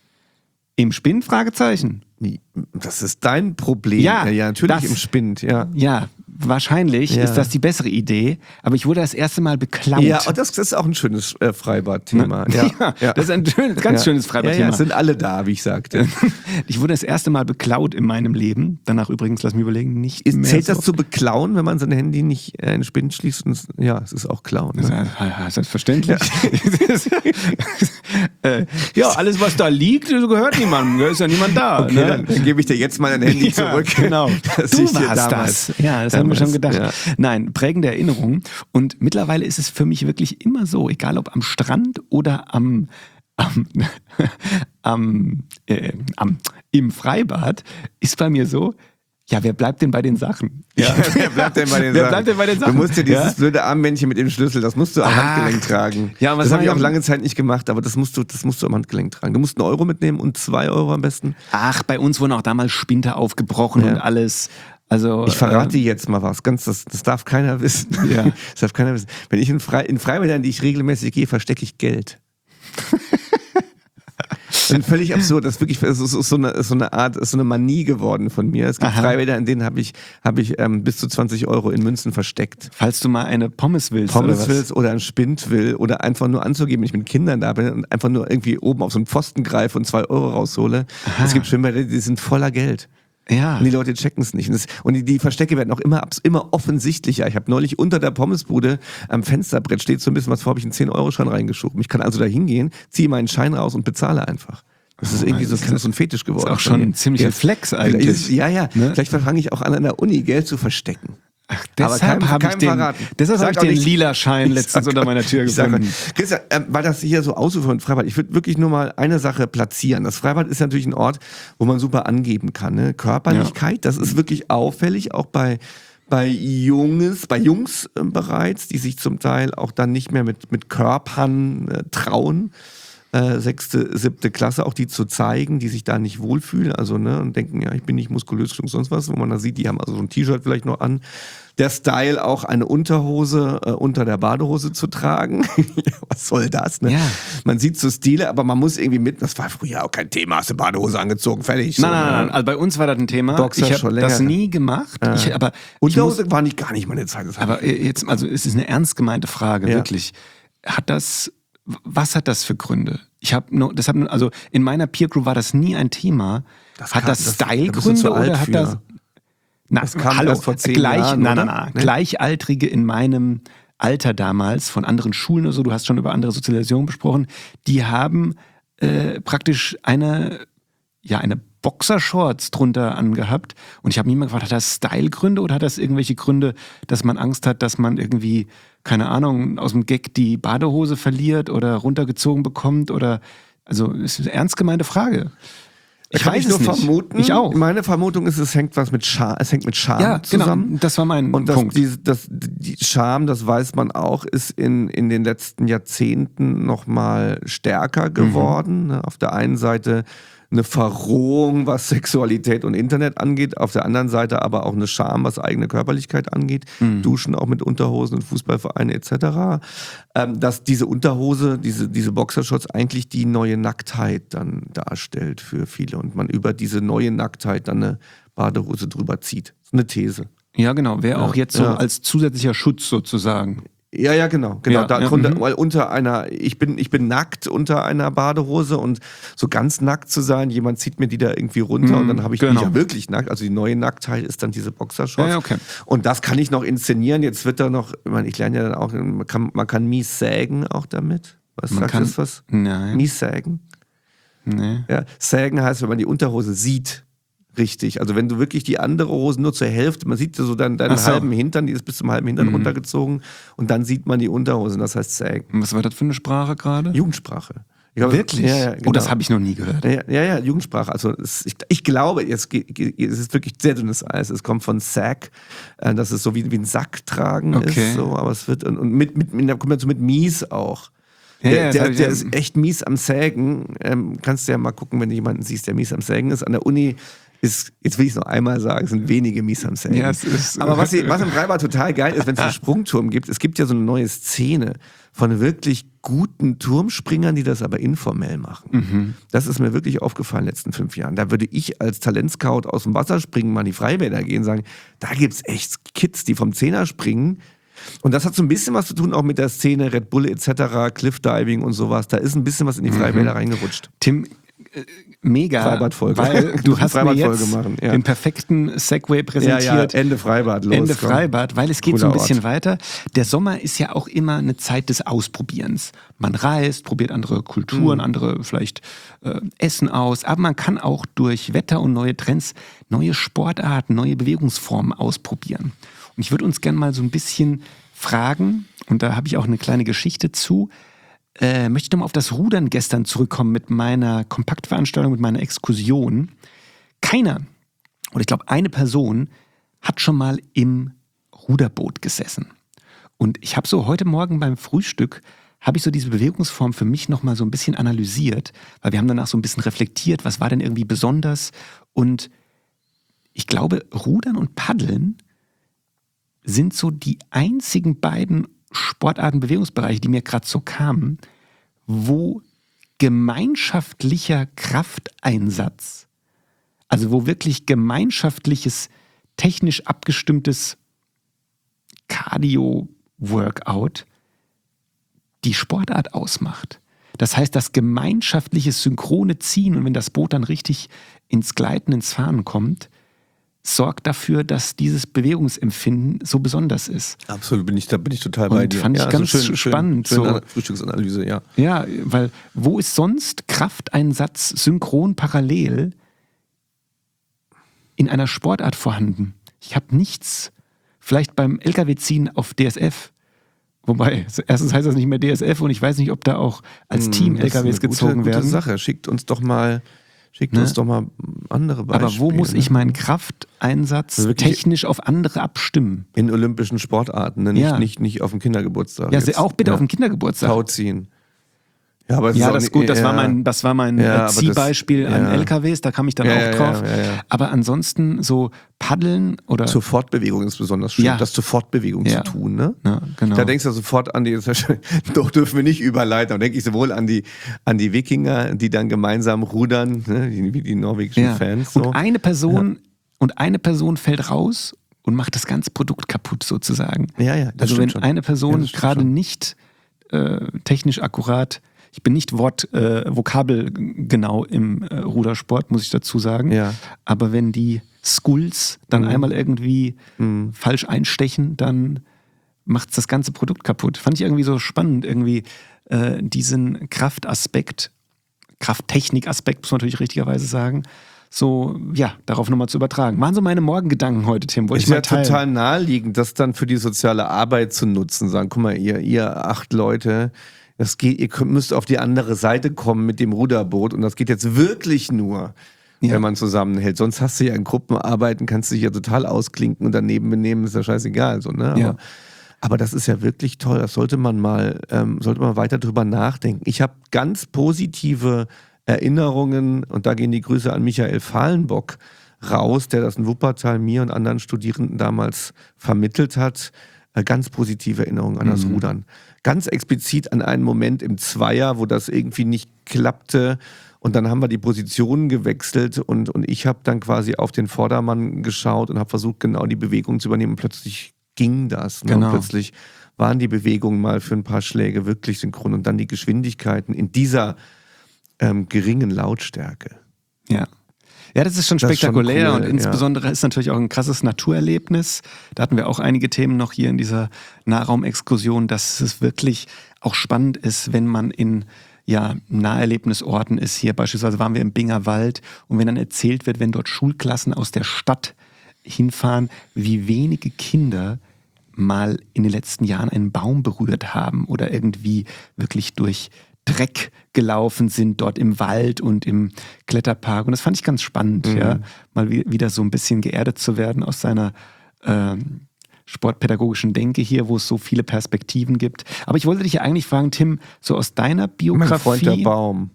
Im Spind? Fragezeichen. Das ist dein Problem. Ja, ja, ja natürlich das, im Spind. Ja. ja, wahrscheinlich Ja. ist das die bessere Idee, aber ich wurde das erste Mal beklaut. Ja, und das, das ist auch ein schönes äh, Freibad-Thema. Ja, Ja, ja. das ist ein schön, ganz Ja. schönes Ja, Freibad-Thema. ja, es sind alle da, wie ich sagte. Ich wurde das erste Mal beklaut in meinem Leben. Danach übrigens, lass mich überlegen, nicht Ist, mehr zählt so. das zu beklauen, wenn man sein Handy nicht äh, in den Spind schließt? Und es, ja, es ist auch klauen. Das ist Ne? ja, ja, selbstverständlich. äh, ja, alles, was da liegt, gehört niemandem. Da ist ja niemand da. Okay, ne? dann, dann gebe ich dir jetzt mal dein Handy Ja, zurück. genau. Das Du ich dir warst damals- das. Ja, das haben wir damals, schon gedacht. ja. Nein, prägende Erinnerungen. Und mittlerweile ist es für mich wirklich immer so, egal ob am Strand oder am, am, am, äh, am im Freibad, ist bei mir so, ja, wer bleibt denn bei den Sachen? Ja, wer bleibt denn bei den Wer Sachen? bleibt denn bei den Sachen? Du musst dir dieses Ja? blöde Armmännchen mit dem Schlüssel, das musst du am Ach. Handgelenk tragen. Ja, und was das habe mach ich ich auch am- lange Zeit nicht gemacht, aber das musst du, das musst du am Handgelenk tragen. Du musst einen Euro mitnehmen und zwei Euro am besten. Ach, bei uns wurden auch damals Spinte aufgebrochen Ja. und alles. Also, Ich verrate äh, dir jetzt mal was, ganz, das, das darf keiner wissen. Ja. Das darf keiner wissen. Wenn ich in, Frei, in Freibädern, die ich regelmäßig gehe, verstecke ich Geld. Das ist völlig absurd. Das ist wirklich, das ist so eine, so eine Art, ist so eine Manie geworden von mir. Es gibt Aha. Freibäder, in denen habe ich, hab ich ähm, bis zu zwanzig Euro in Münzen versteckt. falls du mal eine Pommes willst oder Pommes was? willst oder einen Spind will oder einfach nur anzugeben, wenn ich mit Kindern da bin und einfach nur irgendwie oben auf so einen Pfosten greife und zwei Euro raushole. Es gibt Schwimmbäder, die sind voller Geld. Ja. Und die Leute checken es nicht. Und, das, und die, die Verstecke werden auch immer, abs- immer offensichtlicher. Ich habe neulich unter der Pommesbude am Fensterbrett steht so ein bisschen was vor, habe ich einen zehn-Euro-Schein reingeschoben. Ich kann also da hingehen, ziehe meinen Schein raus und bezahle einfach. Das ist irgendwie so, das ist- so ein Fetisch geworden. ist auch von schon mir. ein ziemlicher Ja. Flex Vielleicht eigentlich. Ist, ja, ja. Ne? Vielleicht fange ich auch an, an der Uni Geld zu verstecken. Ach, Aber deshalb keinem- habe ich keinem den, verraten. deshalb Sag hab ich auch den nicht- lila Schein Ich letztens sag- unter meiner Tür ich sag gefunden. euch, Christian, äh, weil das hier so ausufert und Freibad, ich würde wirklich nur mal eine Sache platzieren. Das Freibad ist natürlich ein Ort, wo man super angeben kann. Ne? Körperlichkeit, das ist wirklich auffällig, auch bei bei Junges, bei Jungs äh, bereits, die sich zum Teil auch dann nicht mehr mit, mit Körpern äh, trauen. Äh, sechste, siebte Klasse, auch die zu zeigen, die sich da nicht wohlfühlen, also ne, und denken, ja, ich bin nicht muskulös und sonst was, wo man da sieht, die haben also so ein T-Shirt vielleicht noch an. Der Style, auch eine Unterhose äh, unter der Badehose zu tragen. Was soll das, ne? Ja. Man sieht so Stile, aber man muss irgendwie mit, das war früher auch kein Thema, hast du Badehose angezogen, fertig. so, Nein, nein, ne? nein, nein. Also bei uns war das ein Thema. Boxer ich schon habe länger. das nie gemacht. Ich, aber ich muss, Unterhose war nicht gar nicht meine Zeit. Das hab aber jetzt, also es ist eine ernst gemeinte Frage, Ja. wirklich. Hat das, was hat das für Gründe? Ich habe nur, das hat, also in meiner Peer Group war das nie ein Thema. Das hat kam- das das- da bist du Style-Gründe zu alt oder hat für. das? Na, Das kam hallo, erst vor zehn gleich, Jahren, nein, oder? nein, nein, Ne? Gleichaltrige in meinem Alter damals von anderen Schulen oder so, du hast schon über andere Sozialisation besprochen, die haben äh, praktisch eine, ja, eine Boxershorts drunter angehabt und ich habe mich immer gefragt, hat das Style-Gründe oder hat das irgendwelche Gründe, dass man Angst hat, dass man irgendwie, keine Ahnung, aus dem Gag die Badehose verliert oder runtergezogen bekommt oder, also es ist eine ernst gemeinte Frage. Ich Kann weiß ich nur es nicht. vermuten. Ich auch. Meine Vermutung ist, es hängt was mit Scham, es hängt mit Scham Ja, zusammen. genau. Das war mein Und das, Punkt. die, das, die Scham, das weiß man auch, ist in, in den letzten Jahrzehnten nochmal stärker geworden. Ne? Auf der einen Seite eine Verrohung, was Sexualität und Internet angeht, auf der anderen Seite aber auch eine Scham, was eigene Körperlichkeit angeht. Duschen auch mit Unterhosen und Fußballvereine et cetera. Ähm, dass diese Unterhose, diese, diese Boxershorts eigentlich die neue Nacktheit dann darstellt für viele und man über diese neue Nacktheit dann eine Badehose drüber zieht. Das ist eine These. Ja, genau. Wäre auch jetzt so ja. als zusätzlicher Schutz sozusagen. Ja, ja, genau, genau. Ja, da ja, drunter, mhm. weil unter einer, ich bin, ich bin nackt unter einer Badehose und so ganz nackt zu sein, jemand zieht mir die da irgendwie runter Mhm, und dann habe ich genau. mich ja wirklich nackt. Also die neue Nacktheit ist dann diese Boxershorts. Ja, ja, okay. Und das kann ich noch inszenieren. Jetzt wird da noch, ich meine, ich lerne ja dann auch, man kann, man kann mies sägen auch damit. Was Man sagt kann- das was? Nein. Mies sägen. Nee. Ja, sägen heißt, wenn man die Unterhose sieht. Richtig. Also wenn du wirklich die andere Hose nur zur Hälfte, man sieht so dann deinen Ach so. halben Hintern, die ist bis zum halben Hintern Mhm. runtergezogen und dann sieht man die Unterhose, das heißt sägen. Und was war das für eine Sprache gerade? Jugendsprache. Ich glaube, Wirklich? Ja, ja, Oh, das genau. habe ich noch nie gehört. Ja, ja, ja, Jugendsprache. Also es, ich, ich glaube, jetzt, ge- ge- es ist wirklich sehr dünnes Eis. Es kommt von Sack, äh, das ist so wie, wie ein Sack tragen Okay. ist. So, aber es wird und, und mit, mit, mit, da kommt dazu mit mies auch. Ja, der ja, das der, hab ich der ja- ist echt mies am Sägen. Ähm, kannst du ja mal gucken, wenn du jemanden siehst, der mies am Sägen ist. An der Uni ist, jetzt will ich es noch einmal sagen, es sind wenige Mise en scène. Ja, es ist, Aber was, was im Freibad total geil ist, wenn es einen Sprungturm gibt, es gibt ja so eine neue Szene von wirklich guten Turmspringern, die das aber informell machen. Mhm. Das ist mir wirklich aufgefallen in den letzten fünf Jahren. Da würde ich als Talentscout aus dem Wasserspringen mal in die Freibäder gehen und sagen, da gibt es echt Kids, die vom Zehner springen. Und das hat so ein bisschen was zu tun auch mit der Szene Red Bull et cetera, Cliffdiving und sowas. Da ist ein bisschen was in die Freibäder mhm. reingerutscht. Tim, äh, mega, Freibadfolge. weil du hast mir jetzt machen, ja. den perfekten Segway präsentiert. Ja, ja, Ende Freibad, los. Ende komm. Freibad, weil es geht Cooler so ein bisschen Ort. weiter. Der Sommer ist ja auch immer eine Zeit des Ausprobierens. Man reist, probiert andere Kulturen, mhm. andere vielleicht äh, Essen aus, aber man kann auch durch Wetter und neue Trends neue Sportarten, neue Bewegungsformen ausprobieren. Und ich würde uns gerne mal so ein bisschen fragen, und da habe ich auch eine kleine Geschichte zu, äh, möchte ich nochmal auf das Rudern gestern zurückkommen mit meiner Kompaktveranstaltung, mit meiner Exkursion. Keiner, oder ich glaube eine Person, hat schon mal im Ruderboot gesessen. Und ich habe so heute Morgen beim Frühstück, habe ich so diese Bewegungsform für mich nochmal so ein bisschen analysiert, weil wir haben danach so ein bisschen reflektiert, was war denn irgendwie besonders. Und ich glaube, Rudern und Paddeln sind so die einzigen beiden Sportarten, Bewegungsbereiche, die mir gerade so kamen, wo gemeinschaftlicher Krafteinsatz, also wo wirklich gemeinschaftliches, technisch abgestimmtes Cardio-Workout die Sportart ausmacht. Das heißt, das gemeinschaftliche synchrone Ziehen und wenn das Boot dann richtig ins Gleiten, ins Fahren kommt, sorgt dafür, dass dieses Bewegungsempfinden so besonders ist. Absolut, bin ich, da bin ich total bei und dir. Fand ich ja, ganz also schön, spannend. Schön, schön so. Frühstücksanalyse, ja. Ja, weil wo ist sonst Krafteinsatz synchron parallel in einer Sportart vorhanden? Ich habe nichts, vielleicht beim L K W-Ziehen auf D S F, wobei, erstens heißt das nicht mehr D S F und ich weiß nicht, ob da auch als Team Das L K Ws ist eine gezogen gute, werden. Gute Sache, schickt uns doch mal Schickt Ne? uns doch mal andere Beispiele. Aber wo muss ich meinen Krafteinsatz Also wirklich technisch auf andere abstimmen? in olympischen Sportarten, ne? nicht, Ja. nicht, nicht auf dem Kindergeburtstag. Ja, jetzt. auch bitte ja. auf dem Kindergeburtstag. Tauziehen. Ja, aber es Ja, ist auch das ist nicht- gut, das ja. war mein, das war mein Ja, äh, aber das- Ziehbeispiel an ja. L K Ws, da kam ich dann Ja, auch ja, drauf. ja, ja. Aber ansonsten so Paddeln oder... Zur Fortbewegung ist besonders schön, Ja. das zur Fortbewegung Ja. zu tun. Ne? Ja, genau. Da denkst du sofort an die, doch dürfen wir nicht überleiten, aber denke ich sowohl an die, an die Wikinger, die dann gemeinsam rudern, ne? die, wie die norwegischen ja. Fans. So. Und eine Person und eine Person fällt raus und macht das ganze Produkt kaputt sozusagen. Ja, ja, das also wenn stimmt schon. eine Ja, Person das stimmt gerade schon. nicht äh, technisch akkurat, ich bin nicht Wort, äh, vokabelgenau im äh, Rudersport, muss ich dazu sagen. Ja. Aber wenn die Skulls dann Mhm. einmal irgendwie Mhm. falsch einstechen, dann macht das ganze Produkt kaputt. Fand ich irgendwie so spannend, irgendwie äh, diesen Kraftaspekt, Krafttechnik-Aspekt, muss man natürlich richtigerweise sagen, so, ja, darauf nochmal zu übertragen. Waren so meine Morgengedanken heute, Tim, wollte Es ich ist mal ja teilen. total naheliegend, das dann für die soziale Arbeit zu nutzen. Sagen, guck mal, ihr, ihr acht Leute, das geht, ihr könnt, müsst auf die andere Seite kommen mit dem Ruderboot und das geht jetzt wirklich nur, Ja. wenn man zusammenhält. Sonst hast du ja in Gruppenarbeiten, kannst du dich ja total ausklinken und daneben benehmen, ist ja scheißegal. So, ne? Aber, Ja. aber das ist ja wirklich toll, das sollte man mal, ähm, sollte man weiter drüber nachdenken. Ich habe ganz positive Erinnerungen und da gehen die Grüße an Michael Fahlenbock raus, der das in Wuppertal mir und anderen Studierenden damals vermittelt hat. Äh, Ganz positive Erinnerungen an das Mhm. Rudern. Ganz explizit an einen Moment im Zweier, wo das irgendwie nicht klappte und dann haben wir die Positionen gewechselt und, und ich habe dann quasi auf den Vordermann geschaut und habe versucht, genau die Bewegung zu übernehmen und plötzlich ging das. Ne? Genau. Und plötzlich waren die Bewegungen mal für ein paar Schläge wirklich synchron und dann die Geschwindigkeiten in dieser ähm, geringen Lautstärke. Ja. Ja, das ist schon Das ist schon spektakulär cool, und ja. insbesondere ist natürlich auch ein krasses Naturerlebnis. Da hatten wir auch einige Themen noch hier in dieser Nahraumexkursion, dass es wirklich auch spannend ist, wenn man in ja, Naherlebnisorten ist. Hier beispielsweise waren wir im Bingerwald und wenn dann erzählt wird, wenn dort Schulklassen aus der Stadt hinfahren, wie wenige Kinder mal in den letzten Jahren einen Baum berührt haben oder irgendwie wirklich durch Dreck gelaufen sind dort im Wald und im Kletterpark. Und das fand ich ganz spannend, Mhm. ja, mal wie, wieder so ein bisschen geerdet zu werden aus seiner ähm, sportpädagogischen Denke hier, wo es so viele Perspektiven gibt. Aber ich wollte dich ja eigentlich fragen, Tim, so aus deiner Mein Freund der Biografie, Baum.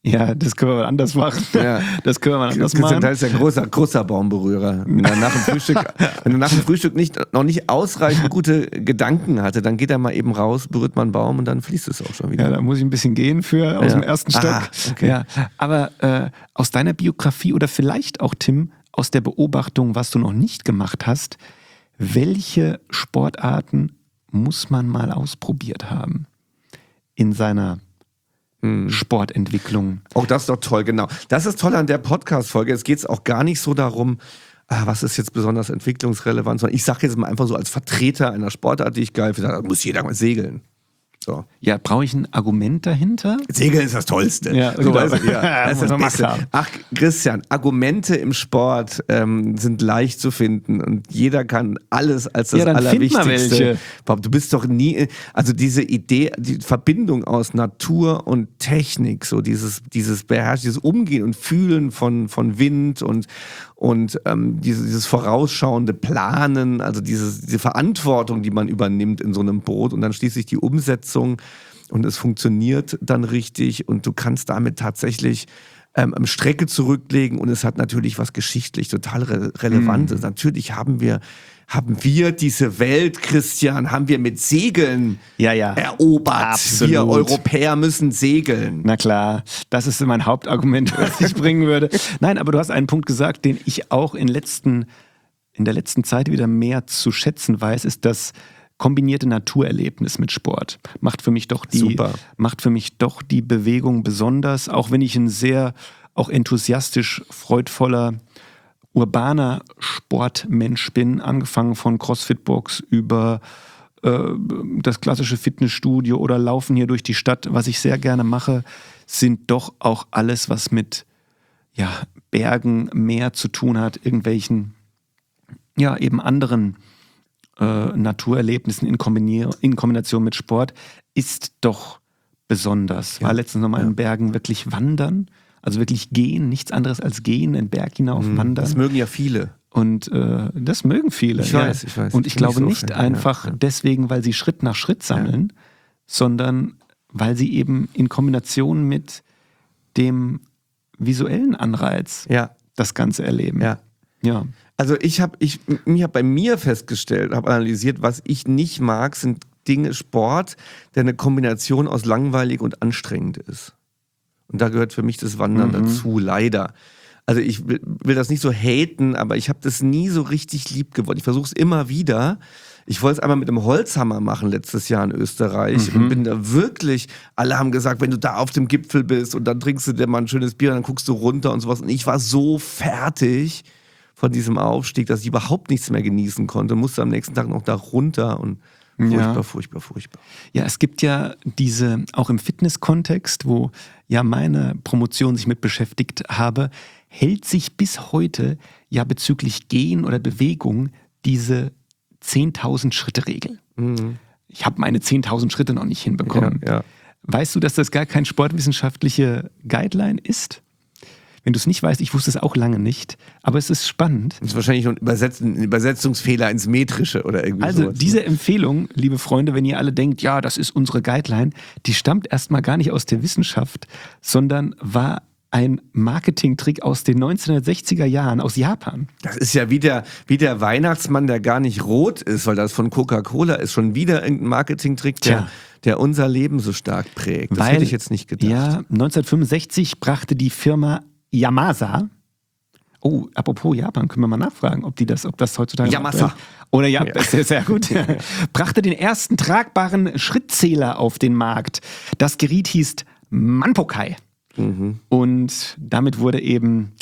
Ja, das können wir mal anders machen. Ja. Das können wir mal anders Christian, machen. da ist ja ein großer, großer Baumberührer. Wenn er nach dem Frühstück, wenn er nach dem Frühstück nicht, noch nicht ausreichend gute Gedanken hatte, dann geht er mal eben raus, berührt mal einen Baum und dann fließt es auch schon wieder. Ja, da muss ich ein bisschen gehen für aus Ja. dem ersten Stock. Ah, okay. Ja, aber äh, aus deiner Biografie oder vielleicht auch, Tim, aus der Beobachtung, was du noch nicht gemacht hast, welche Sportarten muss man mal ausprobiert haben in seiner Sportentwicklung? Auch das ist doch toll, genau. Das ist toll an der Podcast-Folge. Es geht auch gar nicht so darum, ah, was ist jetzt besonders entwicklungsrelevant, sondern ich sage jetzt mal einfach so als Vertreter einer Sportart, die ich geil finde, da muss jeder mal segeln. So. Ja, brauche ich ein Argument dahinter? Segeln ist das Tollste. Ja, so, genau. weißt du, ja, das ist Muss das man Beste. haben. Ach, Christian, Argumente im Sport ähm, sind leicht zu finden und jeder kann alles als das Ja, dann find mal Allerwichtigste. welche. Bob, du bist doch nie, also diese Idee, die Verbindung aus Natur und Technik, so dieses, dieses Beherrschen, dieses Umgehen und Fühlen von, von Wind und, und ähm, dieses, dieses vorausschauende Planen, also dieses, diese Verantwortung, die man übernimmt in so einem Boot und dann schließlich die Umsetzung und es funktioniert dann richtig und du kannst damit tatsächlich ähm, Strecke zurücklegen und es hat natürlich was geschichtlich total re- Relevantes. Mhm. Natürlich haben wir, haben wir diese Welt, Christian, haben wir mit Segeln Ja, ja. erobert. Absolut. Wir Europäer müssen segeln. Na klar, das ist mein Hauptargument, was ich bringen würde. Nein, aber du hast einen Punkt gesagt, den ich auch in, letzten, in der letzten Zeit wieder mehr zu schätzen weiß, ist das kombinierte Naturerlebnis mit Sport. Macht für mich doch die, Super. macht für mich doch die Bewegung besonders, auch wenn ich ein sehr auch enthusiastisch, freudvoller, urbaner Sportmensch bin, angefangen von CrossFit-Box über äh, das klassische Fitnessstudio oder Laufen hier durch die Stadt. Was ich sehr gerne mache, sind doch auch alles, was mit ja, Bergen, Meer zu tun hat, irgendwelchen ja, eben anderen Äh, Naturerlebnissen in, Kombinier- in Kombination mit Sport ist doch besonders. Ja. War letztens nochmal Ja. in Bergen wirklich wandern, also wirklich gehen, nichts anderes als gehen, den Berg hinauf Mhm. wandern. Das mögen ja viele. Und äh, das mögen viele. Ich ja. weiß, ich weiß. Und ich Ich bin glaube nicht so nicht Fan, einfach ja, ja. deswegen, weil sie Schritt nach Schritt sammeln, sondern weil sie eben in Kombination mit dem visuellen Anreiz Ja. das Ganze erleben. Ja. Ja. Also ich habe ich, ich hab bei mir festgestellt, habe analysiert, was ich nicht mag, sind Dinge, Sport, der eine Kombination aus langweilig und anstrengend ist. Und da gehört für mich das Wandern Mhm. dazu, leider. Also ich will, will das nicht so haten, aber ich habe das nie so richtig lieb gewonnen. Ich versuche es immer wieder. Ich wollte es einmal mit einem Holzhammer machen letztes Jahr in Österreich Mhm. und bin da wirklich, alle haben gesagt, wenn du da auf dem Gipfel bist und dann trinkst du dir mal ein schönes Bier und dann guckst du runter und sowas. Und ich war so fertig von diesem Aufstieg, dass ich überhaupt nichts mehr genießen konnte, musste am nächsten Tag noch da runter und furchtbar, Ja. furchtbar, furchtbar. Ja, es gibt ja diese, auch im Fitness-Kontext, wo ja meine Promotion sich mit beschäftigt habe, hält sich bis heute ja bezüglich Gehen oder Bewegung diese zehntausend Schritte-Regel. Mhm. Ich habe meine zehntausend Schritte noch nicht hinbekommen. Ja, ja. Weißt du, dass das gar keine sportwissenschaftliche Guideline ist? Wenn du es nicht weißt, ich wusste es auch lange nicht, aber es ist spannend. Das ist wahrscheinlich nur ein, Übersetzen, ein Übersetzungsfehler ins Metrische oder irgendwie Also sowas. diese Empfehlung, liebe Freunde, wenn ihr alle denkt, ja, das ist unsere Guideline, die stammt erstmal gar nicht aus der Wissenschaft, sondern war ein Marketingtrick aus den neunzehnhundertsechziger Jahren aus Japan. Das ist ja wie der, wie der Weihnachtsmann, der gar nicht rot ist, weil das von Coca-Cola ist. Schon wieder irgendein Marketingtrick, der, Tja. der unser Leben so stark prägt. Das Weil, hätte ich jetzt nicht gedacht. Ja, neunzehnhundertfünfundsechzig brachte die Firma Yamasa, oh, apropos Japan, können wir mal nachfragen, ob die das, ob das heutzutage noch Yamasa. aktuell- Oder ja, Ja. das ist sehr gut. Brachte den ersten tragbaren Schrittzähler auf den Markt. Das Gerät hieß Manpokai. Mhm. Und damit wurde eben,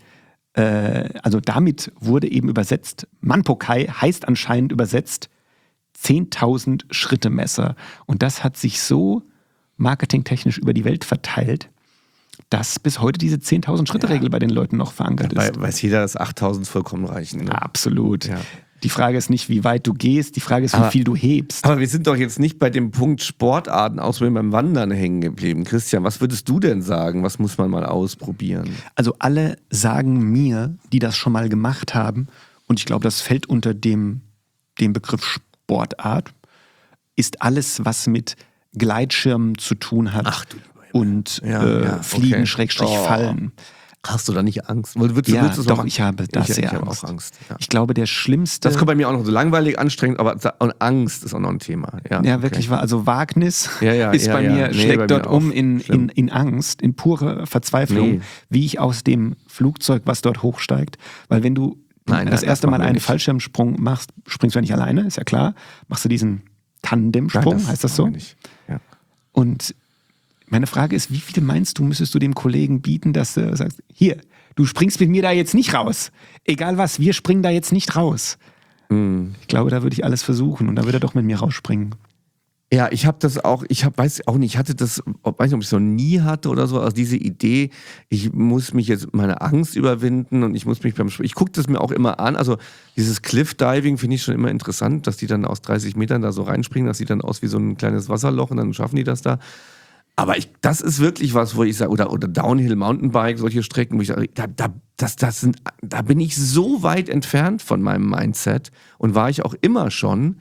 äh, also damit wurde eben übersetzt, Manpokai heißt anscheinend übersetzt zehntausend Schritte-Messer. Und das hat sich so marketingtechnisch über die Welt verteilt, dass bis heute diese zehntausend Schritte-Regel Ja. bei den Leuten noch verankert Dabei ist. weiß jeder, dass achttausend vollkommen reichen. Ne? Absolut. Ja. Die Frage ist nicht, wie weit du gehst, die Frage ist, wie Aber- viel du hebst. Aber wir sind doch jetzt nicht bei dem Punkt Sportarten ausprobieren beim Wandern hängen geblieben. Christian, was würdest du denn sagen? Was muss man mal ausprobieren? Also alle sagen mir, die das schon mal gemacht haben, und ich glaube, das fällt unter dem, dem Begriff Sportart, ist alles, was mit Gleitschirmen zu tun hat. Ach du lieber und Ja, äh, ja, Fliegen, okay. Schrägstrich, Oh. Fallen. Hast du da nicht Angst? Würdest du, Ja, würdest du doch, machen? ich habe da ich, sehr ich habe Angst. auch Angst. Ja. Ich glaube, der schlimmste... Das kommt bei mir auch noch so langweilig, anstrengend, aber und Angst ist auch noch ein Thema. Ja, Ja, okay. wirklich wahr. Also Wagnis Ja, ja, ist ja, bei ja. mir, Nee, schlägt bei dort mir um auch. in, Schlimm. in, in Angst, in pure Verzweiflung, Nee. wie ich aus dem Flugzeug, was dort hochsteigt. Weil wenn du Nein, das nein, erste das Mal machen wir einen nicht. Fallschirmsprung machst, springst du ja nicht alleine, ist ja klar. Machst du diesen Tandemsprung, Nein, heißt das machen so? wir nicht. Ja. Und meine Frage ist, wie viele meinst du, müsstest du dem Kollegen bieten, dass du sagst, hier, du springst mit mir da jetzt nicht raus. Egal was, wir springen da jetzt nicht raus. Hm. Ich glaube, da würde ich alles versuchen und da würde er doch mit mir rausspringen. Ja, ich habe das auch, ich hab, weiß auch nicht, ich hatte das, ob, weiß nicht, ob ich es noch nie hatte oder so, also diese Idee, ich muss mich jetzt meine Angst überwinden und ich muss mich beim, ich gucke das mir auch immer an, also dieses Cliff-Diving finde ich schon immer interessant, dass die dann aus dreißig Metern da so reinspringen, das sieht dann aus wie so ein kleines Wasserloch und dann schaffen die das da. Aber ich, das ist wirklich was, wo ich sage, oder, oder Downhill, Mountainbike, solche Strecken, wo ich sage, da, da, das, das sind, da bin ich so weit entfernt von meinem Mindset und war ich auch immer schon,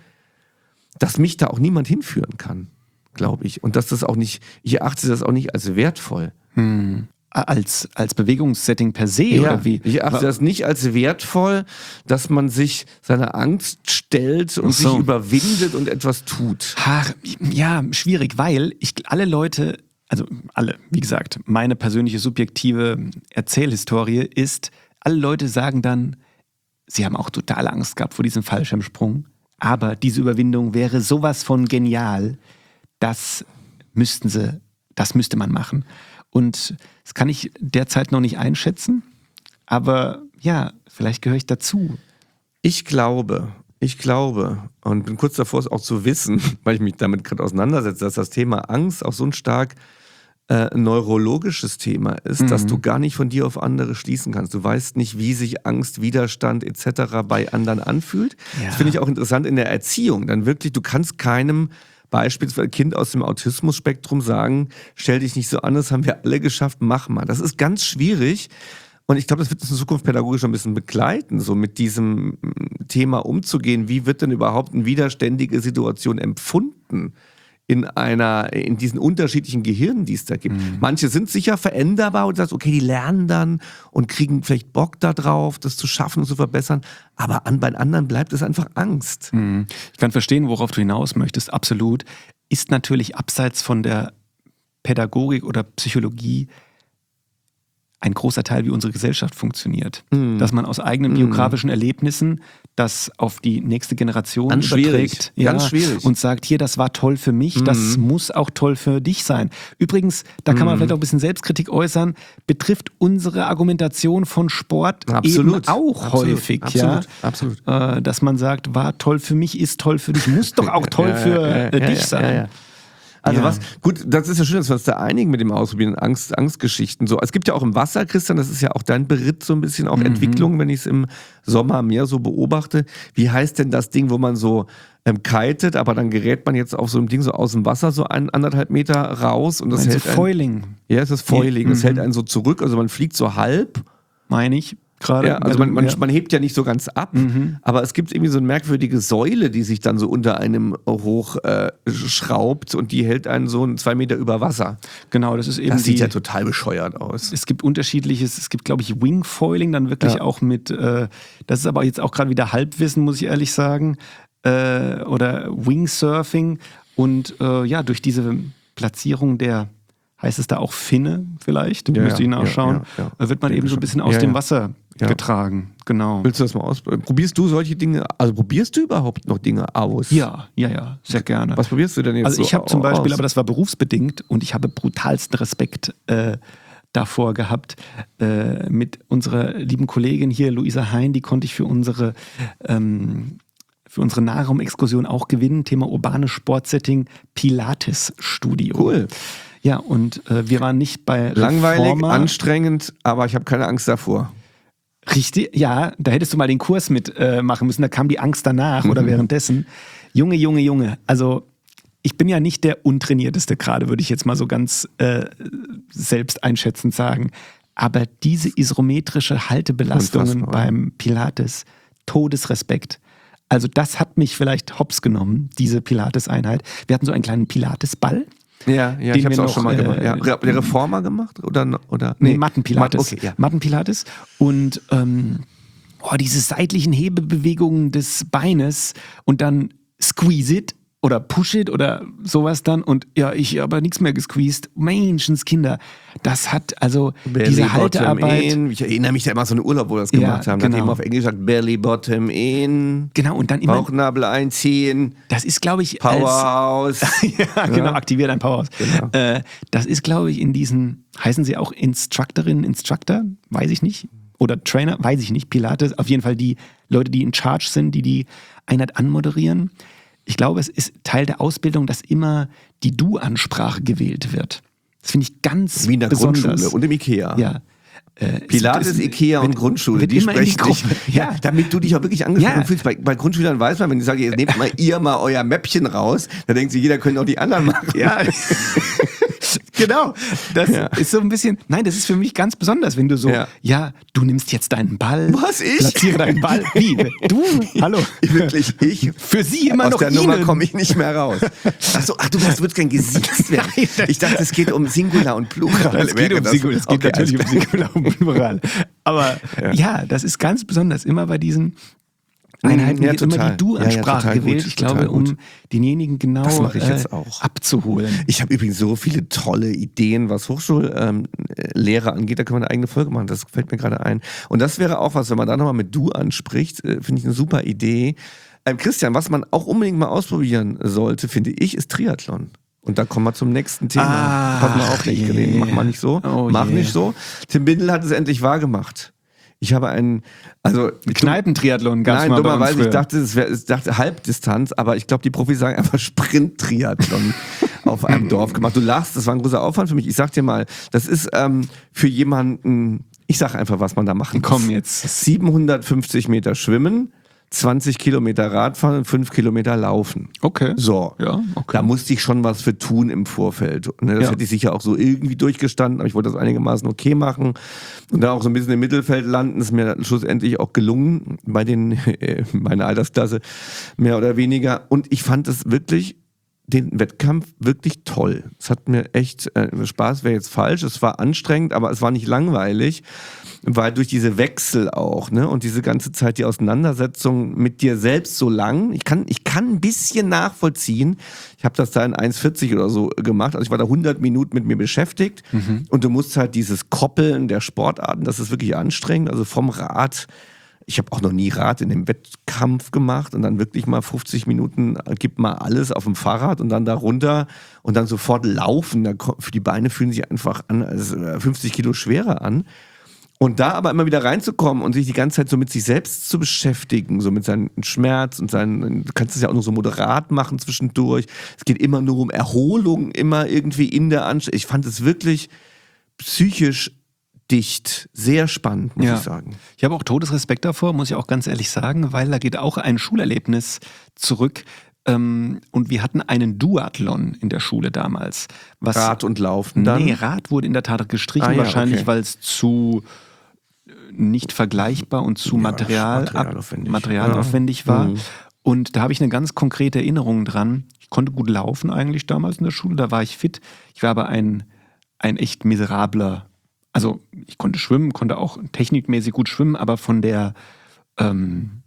dass mich da auch niemand hinführen kann, glaube ich. Und dass das auch nicht, ich erachte das auch nicht als wertvoll. Hm. Als, als Bewegungssetting per se, Ja, oder wie? ich erachte das nicht als wertvoll, dass man sich seiner Angst stellt und Ach so. sich überwindet und etwas tut. Ach, ja, schwierig, weil ich alle Leute, also alle, wie gesagt, meine persönliche subjektive Erzählhistorie ist, alle Leute sagen dann, sie haben auch totale Angst gehabt vor diesem Fallschirmsprung, aber diese Überwindung wäre sowas von genial, das müssten sie, das müsste man machen. Und das kann ich derzeit noch nicht einschätzen, aber ja, vielleicht gehöre ich dazu. Ich glaube, ich glaube und bin kurz davor, es auch zu wissen, weil ich mich damit gerade auseinandersetze, dass das Thema Angst auch so ein stark äh, neurologisches Thema ist, Mhm. dass du gar nicht von dir auf andere schließen kannst. Du weißt nicht, wie sich Angst, Widerstand et cetera bei anderen anfühlt. Ja. Das finde ich auch interessant in der Erziehung. Dann wirklich, du kannst keinem beispielsweise Kind aus dem Autismus-Spektrum sagen, stell dich nicht so an, das haben wir alle geschafft, mach mal. Das ist ganz schwierig. Und ich glaube, das wird uns in Zukunft pädagogisch ein bisschen begleiten, so mit diesem Thema umzugehen. Wie wird denn überhaupt eine widerständige Situation empfunden in einer, in diesen unterschiedlichen Gehirnen, die es da gibt? Mhm. Manche sind sicher veränderbar und du sagst, okay, die lernen dann und kriegen vielleicht Bock da drauf, das zu schaffen und zu verbessern. Aber an, bei anderen bleibt es einfach Angst. Mhm. Ich kann verstehen, worauf du hinaus möchtest, absolut. Ist natürlich abseits von der Pädagogik oder Psychologie ein großer Teil, wie unsere Gesellschaft funktioniert. Mhm. Dass man aus eigenen biografischen Erlebnissen das auf die nächste Generation Ganz schwierig. überträgt. Ganz schwierig. Und sagt, hier, das war toll für mich, das Mhm. muss auch toll für dich sein. Übrigens, da kann man Mhm. vielleicht auch ein bisschen Selbstkritik äußern, betrifft unsere Argumentation von Sport Absolut. eben auch Absolut. häufig. Absolut. Ja? Absolut. Äh, dass man sagt, war toll für mich, ist toll für dich, muss doch auch toll für äh, dich sein. Ja, ja. Also Ja. was, gut, das ist ja schön, dass wir uns da einigen mit dem Ausprobieren, Angst, Angstgeschichten. So, es gibt ja auch im Wasser, Christian, das ist ja auch dein Beritt so ein bisschen, auch Mhm. Entwicklung, wenn ich es im Sommer mehr so beobachte. Wie heißt denn das Ding, wo man so ähm, kitet, aber dann gerät man jetzt auf so einem Ding so aus dem Wasser so ein, anderthalb Meter raus und das Also hält einen, Foiling, ja, es ist Foiling, das Mhm. hält einen so zurück, also man fliegt so halb. meine ich gerade. Ja, also man, man, Ja. man hebt ja nicht so ganz ab, Mhm. aber es gibt irgendwie so eine merkwürdige Säule, die sich dann so unter einem hoch äh, schraubt und die hält einen so zwei Meter über Wasser. Genau, das ist eben Das die, sieht ja total bescheuert aus. es gibt unterschiedliches, es gibt glaube ich Wingfoiling, dann wirklich Ja. auch mit, äh, das ist aber jetzt auch gerade wieder Halbwissen, muss ich ehrlich sagen, äh, oder Wingsurfing und äh, ja, durch diese Platzierung der, heißt es da auch Finne vielleicht, Ja, müsste ich ja, nachschauen, ja, ja, äh, wird man denke eben so ein schon. bisschen aus Ja, dem ja. Wasser Ja. getragen, genau. Willst du das mal ausprobieren? Probierst du solche Dinge, also probierst du überhaupt noch Dinge aus? Ja, ja, ja, sehr gerne. Was probierst du denn jetzt Also ich so habe zum Beispiel, aus? aber das war berufsbedingt und ich habe brutalsten Respekt äh, davor gehabt. Äh, mit unserer lieben Kollegin hier, Luisa Hein, die konnte ich für unsere, ähm, für unsere Nahraumexkursion auch gewinnen. Thema urbanes Sportsetting, Pilates-Studio. Cool. Ja, und äh, wir waren nicht bei Langweilig, Reformer. anstrengend, aber ich habe keine Angst davor. Richtig, ja, da hättest du mal den Kurs mitmachen äh, machen müssen, da kam die Angst danach oder währenddessen. Junge, Junge, Junge, also ich bin ja nicht der Untrainierteste gerade, würde ich jetzt mal so ganz äh, selbst einschätzend sagen. Aber diese isometrische Haltebelastungen Unfassbar. beim Pilates, Todesrespekt. Also das hat mich vielleicht hops genommen, diese Pilates-Einheit. Wir hatten so einen kleinen Pilates-Ball Ja, ja, den ich habe es wir auch noch, schon mal gemacht. äh, Ja. Re- Der Reformer gemacht? Oder, oder? Nee, Mattenpilates. Okay, ja. Mattenpilates. Und ähm, oh, diese seitlichen Hebebewegungen des Beines und dann squeeze it oder push it oder sowas dann und ja, ich aber nichts mehr gesqueezed. Menschenskinder, das hat also Belly diese bottom Haltearbeit. in. Ich erinnere mich da immer an so einen Urlaub, wo wir das Ja, gemacht haben. Da genau. hat jemand auf Englisch gesagt, Belly bottom in, Genau, und dann immer, Bauchnabel einziehen, das ist glaube ich als, Powerhouse. ja, genau, aktiviert ein Powerhouse. Genau. Äh, das ist glaube ich in diesen, heißen sie auch Instructorinnen, Instructor? Weiß ich nicht. Oder Trainer, weiß ich nicht. Pilates, auf jeden Fall die Leute, die in Charge sind, die die Einheit anmoderieren. Ich glaube, es ist Teil der Ausbildung, dass immer die Du-Ansprache gewählt wird. Das finde ich ganz Wie in der besonders. Grundschule und im Ikea. Ja. Äh, Pilates, es- es- Ikea und wird- Grundschule, wird die immer in die sprechen dich. Gruppe. Ja, damit du dich auch wirklich angesprochen Ja. fühlst. Bei, bei Grundschülern weiß man, wenn die sagen, jetzt nehmt mal ihr mal euer Mäppchen raus, dann denken sie, jeder könnte auch die anderen machen. Ja, genau. Das Ja. ist so ein bisschen, nein, das ist für mich ganz besonders, wenn du so, ja, Ja. du nimmst jetzt deinen Ball. Was, ich? Platziere deinen Ball. Wie? Du? Hallo. Wirklich, ich. Für sie immer Aus noch der ihnen. Nummer komme ich nicht mehr raus. Achso, ach, du, du würdest gern gesiezt werden. Nein, das- Ich dachte, es geht um Singular und Plural. Es geht Wäre um das- Singular, es geht Okay, natürlich um alles klar. Singular und Plural. Aber ja. Ja. das ist ganz besonders. Immer bei diesen Einheiten Ja, wird immer total. die Du-Ansprache Ja, ja, total gewählt. gut, Ich glaube, total gut. um denjenigen genau Das mache ich jetzt äh, auch. abzuholen. Ich habe übrigens so viele tolle Ideen, was Hochschullehrer ähm, Lehrer angeht. Da können wir eine eigene Folge machen. Das fällt mir gerade ein. Und das wäre auch was, wenn man da nochmal mit Du anspricht, äh, finde ich eine super Idee. Ähm, Christian, was man auch unbedingt mal ausprobieren sollte, finde ich, ist Triathlon. Und da kommen wir zum nächsten Thema. Ach, Pass mal auf, nicht je. geredet. Mach mal nicht so. Oh Mach je. nicht so. Tim Bindel hat es endlich wahrgemacht. Ich habe einen, also Kneipentriathlon gab es Nein, mal bei uns dummerweise, ich früher. dachte, es wäre, ich dachte Halbdistanz, aber ich glaube, die Profis sagen einfach Sprint-Triathlon auf einem Dorf gemacht. Du lachst, das war ein großer Aufwand für mich. Ich sag dir mal, das ist ähm, für jemanden, ich sag einfach, was man da machen muss. Komm jetzt. siebenhundertfünfzig Meter schwimmen, zwanzig Kilometer Radfahren und fünf Kilometer laufen. Okay. So, Ja, okay. da musste ich schon was für tun im Vorfeld. Ne, das Ja. hätte ich sicher auch so irgendwie durchgestanden, aber ich wollte das einigermaßen okay machen und da auch so ein bisschen im Mittelfeld landen. Ist mir dann schlussendlich auch gelungen bei den äh, meiner Altersklasse mehr oder weniger. Und ich fand es wirklich den Wettkampf wirklich toll. Es hat mir echt äh, Spaß, wäre jetzt falsch. Es war anstrengend, aber es war nicht langweilig, weil durch diese Wechsel auch, ne, und diese ganze Zeit die Auseinandersetzung mit dir selbst so lang. Ich kann, ich kann ein bisschen nachvollziehen. Ich habe das da in eins vierzig oder so gemacht. Also ich war da hundert Minuten mit mir beschäftigt Mhm. und du musst halt dieses Koppeln der Sportarten, das ist wirklich anstrengend. Also vom Rad. Ich habe auch noch nie Rad in dem Wettkampf gemacht und dann wirklich mal fünfzig Minuten, gib mal alles auf dem Fahrrad und dann da runter und dann sofort laufen. Da ko- die Beine fühlen sich einfach an, als äh, fünfzig Kilo schwerer an. Und da aber immer wieder reinzukommen und sich die ganze Zeit so mit sich selbst zu beschäftigen, so mit seinem Schmerz und seinen, du kannst es ja auch nur so moderat machen zwischendurch. Es geht immer nur um Erholung, immer irgendwie in der Anstrengung. Ich fand es wirklich psychisch dicht, sehr spannend, muss Ja. ich sagen. Ich habe auch Todesrespekt davor, muss ich auch ganz ehrlich sagen, weil da geht auch ein Schulerlebnis zurück. Ähm, und wir hatten einen Duathlon in der Schule damals. Was, Rad und Laufen dann? Nee, Rad wurde in der Tat gestrichen, Ah ja, wahrscheinlich, okay. weil es zu äh, nicht vergleichbar und zu Ja, Material, materialaufwendig. materialaufwendig Ja. war. Mhm. Und da habe ich eine ganz konkrete Erinnerung dran. Ich konnte gut laufen eigentlich damals in der Schule, da war ich fit. Ich war aber ein, ein echt miserabler, also ich konnte schwimmen, konnte auch technikmäßig gut schwimmen, aber von der ähm,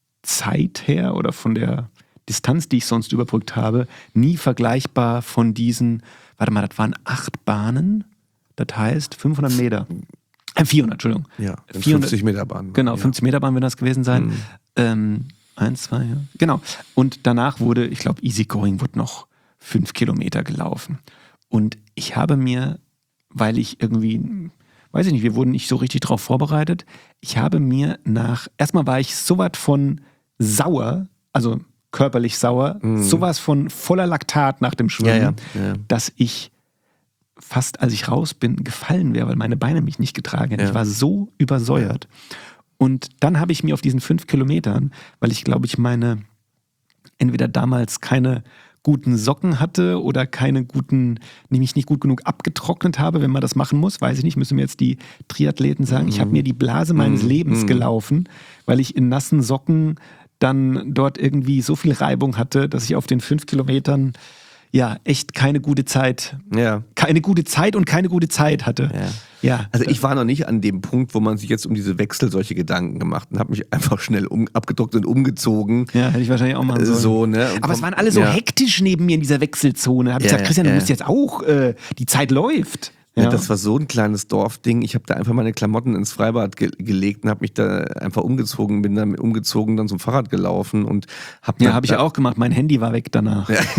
Zeit her oder von der Distanz, die ich sonst überbrückt habe, nie vergleichbar von diesen, warte mal, das waren acht Bahnen, das heißt fünfhundert Meter, äh, vierhundert, Entschuldigung. Ja, vierhundert fünfzig Meter Bahn. Genau, ja. fünfzig Meter Bahn wird das gewesen sein. Mhm. Ähm, eins, zwei, ja. Genau. Und danach wurde, ich glaube, Easygoing wurde noch fünf Kilometer gelaufen. Und ich habe mir, weil ich irgendwie, weiß ich nicht, wir wurden nicht so richtig drauf vorbereitet, ich habe mir nach, erstmal war ich sowas von sauer, also körperlich sauer, Mhm. sowas von voller Laktat nach dem Schwimmen, Ja, ja, ja. dass ich fast, als ich raus bin, gefallen wäre, weil meine Beine mich nicht getragen hätten. Ja. Ich war so übersäuert. Und dann habe ich mir auf diesen fünf Kilometern, weil ich glaube ich meine, entweder damals keine guten Socken hatte oder keine guten, nämlich nicht gut genug abgetrocknet habe, wenn man das machen muss, weiß ich nicht, müssen mir jetzt die Triathleten sagen. Ich habe mir die Blase meines Mhm. Lebens Mhm. gelaufen, weil ich in nassen Socken dann dort irgendwie so viel Reibung hatte, dass ich auf den fünf Kilometern ja echt keine gute Zeit, Ja. keine gute Zeit und keine gute Zeit hatte. Ja. Ja. Also ich war noch nicht an dem Punkt, wo man sich jetzt um diese Wechsel solche Gedanken gemacht und habe mich einfach schnell um, abgedruckt und umgezogen. Ja, hätte ich wahrscheinlich auch machen sollen. So, ne? Und Aber es komm- waren alle so ja. hektisch neben mir in dieser Wechselzone. Hab ich Ja, gesagt, Christian, ja. du musst jetzt auch, äh, die Zeit läuft. Ja. Das war so ein kleines Dorfding. Ich habe da einfach meine Klamotten ins Freibad ge gelegt und habe mich da einfach umgezogen, bin dann umgezogen, dann zum Fahrrad gelaufen und habe Ja, habe ich ja auch gemacht. Mein Handy war weg danach. Ja,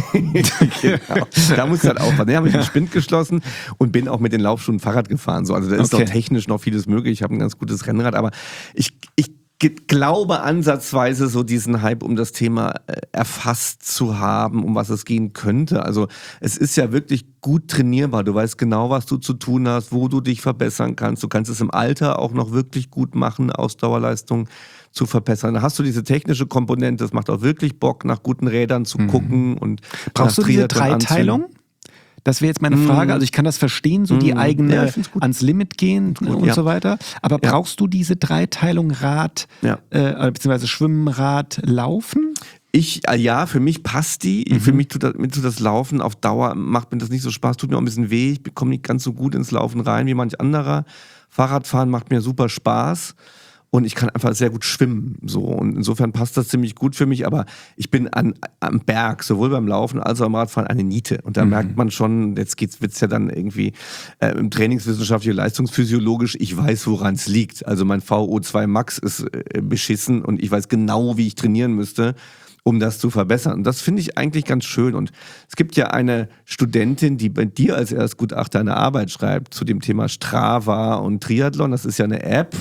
genau. Da musst du halt aufpassen. Da habe ich den Spind geschlossen und bin auch mit den Laufschuhen Fahrrad gefahren. So, also da ist Okay. doch technisch noch vieles möglich. Ich habe ein ganz gutes Rennrad, aber ich, ich ge- glaube ansatzweise so diesen Hype um das Thema äh, erfasst zu haben, um was es gehen könnte. Also es ist ja wirklich gut trainierbar. Du weißt genau, was du zu tun hast, wo du dich verbessern kannst. Du kannst es im Alter auch noch wirklich gut machen, Ausdauerleistung zu verbessern. Da hast du diese technische Komponente, das macht auch wirklich Bock, nach guten Rädern zu gucken. Und Brauchst du nach diese Triathlon Dreiteilung? Das wäre jetzt meine Frage. Also ich kann das verstehen, so die Mm. eigene Ja, ich find's gut. ans Limit gehen und ja. so weiter. Aber Ja. brauchst du diese Dreiteilung Rad, Ja. äh, beziehungsweise Schwimmen, Rad, Laufen? Ich, äh, ja, für mich passt die. Mhm. Für mich tut das, mir tut das Laufen auf Dauer, macht mir das nicht so Spaß, tut mir auch ein bisschen weh. Ich komme nicht ganz so gut ins Laufen rein wie manch anderer. Fahrradfahren macht mir super Spaß. Und ich kann einfach sehr gut schwimmen. So. Und insofern passt das ziemlich gut für mich. Aber ich bin an, am Berg, sowohl beim Laufen als auch beim Radfahren, eine Niete. Und da Mhm. merkt man schon, jetzt geht's, wird's ja dann irgendwie äh, im trainingswissenschaftlich, leistungsphysiologisch, ich weiß, woran es liegt. Also mein V O zwei Max ist äh, beschissen und ich weiß genau, wie ich trainieren müsste, um das zu verbessern. Und das finde ich eigentlich ganz schön. Und es gibt ja eine Studentin, die bei dir als Erstgutachter eine Arbeit schreibt zu dem Thema Strava und Triathlon. Das ist ja eine App.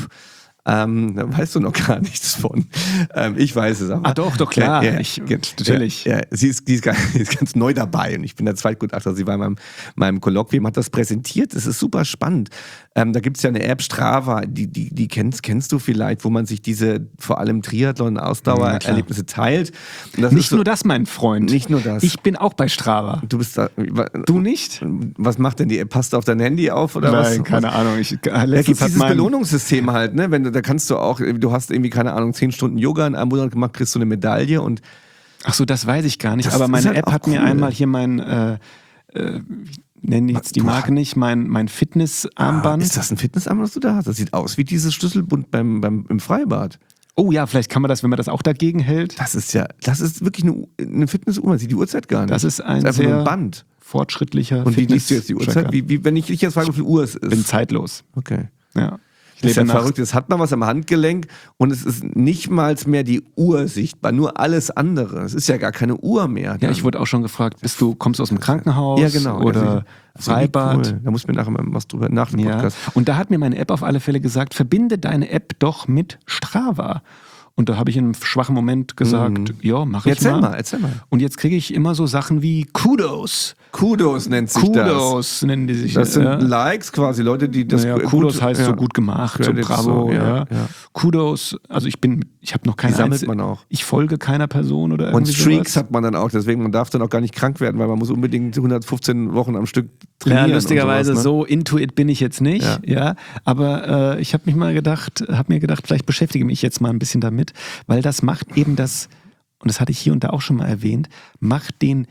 Ähm, da weißt du noch gar nichts von. Ähm, ich weiß es aber. Ah doch, doch klar. Ja, ja, Ich- ja, natürlich. Ja, ja, sie, ist, die ist, ganz, die ist ganz neu dabei und ich bin der Zweitgutachter. Sie war in meinem, meinem Kolloquium, hat das präsentiert. Das ist super spannend. Ähm, da gibt es ja eine App, Strava, die, die, die kennst, kennst du vielleicht, wo man sich diese vor allem Triathlon-Ausdauererlebnisse teilt. Und das ist Nicht so, nur das, mein Freund. Nicht nur das. Ich bin auch bei Strava. Du bist da. Du nicht? Was macht denn die App? Passt du auf dein Handy auf oder was? Nein, keine Ahnung. Ich, Da letztens gibt es hat dieses mein, Belohnungssystem halt, ne? Wenn du, da kannst du auch, du hast irgendwie, keine Ahnung, zehn Stunden Yoga in einem Monat gemacht, kriegst du eine Medaille und Ach so, das weiß ich gar nicht. Das Aber ist meine halt App auch hat mir cool. einmal hier mein, äh, äh, nenne jetzt die Du Marke hast- nicht, mein, mein Ah, Fitnessarmband. ist das ein Fitnessarmband, was du da hast? Das sieht aus wie dieses Schlüsselbund beim, beim, im Freibad. Oh ja, vielleicht kann man das, wenn man das auch dagegen hält. Das ist ja, das ist wirklich eine, U- eine Fitnessuhr, man sieht die Uhrzeit gar nicht. Das ist ein das ist einfach nur sehr ein Band. Fortschrittlicher Und wie liest du jetzt die Fitness-Tracker. Uhrzeit? Wie, wie, wenn ich dich jetzt frage, wie viel Uhr es ist. Bin zeitlos. Okay. Ja. Ich Das ist ja lebe nach- verrückt. Jetzt hat man was am Handgelenk und es ist nicht mal mehr die Uhr sichtbar, nur alles andere. Es ist ja gar keine Uhr mehr. Ja, dann. ich wurde auch schon gefragt, bist du, kommst du aus dem Krankenhaus Ja, genau. oder Ja, also, Freibad? Cool. Da muss mir nachher mal was drüber nach dem Ja. Podcast. Und da hat mir meine App auf alle Fälle gesagt, verbinde deine App doch mit Strava. Und da habe ich in einem schwachen Moment gesagt, ja, mach ich Erzähl mal. mal, erzähl mal. Und jetzt kriege ich immer so Sachen wie Kudos. Kudos nennt sich das. Kudos nennen die sich. Das sind ja. Likes quasi, Leute, die das Naja, gut- Kudos heißt ja. so gut gemacht, so Credits, bravo, so, ja, ja, ja. Kudos, also ich bin, ich habe noch keine Die sammelt einzige- man auch. Ich folge keiner Person oder Und irgendwie Streaks sowas. hat man dann auch, deswegen man darf dann auch gar nicht krank werden, weil man muss unbedingt hundertfünfzehn Wochen am Stück Ja, trainieren. lustigerweise und sowas, ne? so into it bin ich jetzt nicht, ja. Ja. Aber äh, ich habe mich mal gedacht, habe mir gedacht, vielleicht beschäftige mich jetzt mal ein bisschen damit, weil das macht eben das, und das hatte ich hier und da auch schon mal erwähnt, macht den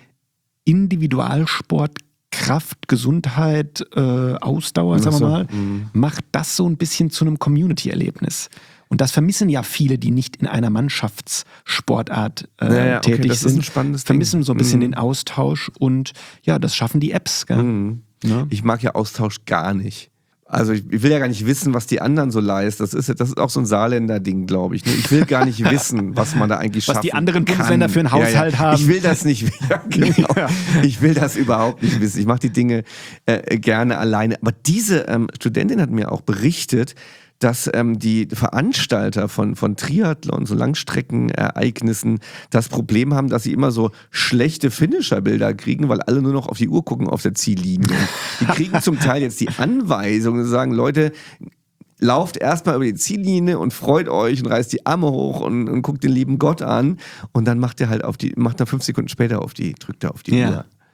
Individualsport Kraft, Gesundheit, äh, Ausdauer, sagen wir Ach so, mal, macht das so ein bisschen zu einem Community-Erlebnis. Und das vermissen ja viele, die nicht in einer Mannschaftssportart äh, Ja, ja, okay, tätig das ist sind. ein spannendes vermissen Ding. so ein bisschen Mhm. den Austausch und ja, das schaffen die Apps. Gell? Mhm. Ne? Ich mag ja Austausch gar nicht. Also ich, ich will ja gar nicht wissen, was die anderen so leisten. Das ist, das ist auch so ein Saarländer-Ding, glaube ich. ne? Ich will gar nicht wissen, was man da eigentlich Was schaffen die anderen kann. Bundesländer für einen Haushalt ja, ja. haben. Ich will das nicht. Ja, genau. Ja. Ich will das überhaupt nicht wissen. Ich mache die Dinge äh, gerne alleine. Aber diese ähm, Studentin hat mir auch berichtet, dass ähm, die Veranstalter von, von Triathlon, so Langstreckenereignissen, das Problem haben, dass sie immer so schlechte Finisher-Bilder kriegen, weil alle nur noch auf die Uhr gucken auf der Ziellinie. Die kriegen zum Teil jetzt die Anweisung und sagen, Leute, lauft erstmal über die Ziellinie und freut euch und reißt die Arme hoch und, und guckt den lieben Gott an und dann macht er halt auf die, macht er fünf Sekunden später auf die, drückt er auf die Ja. Uhr.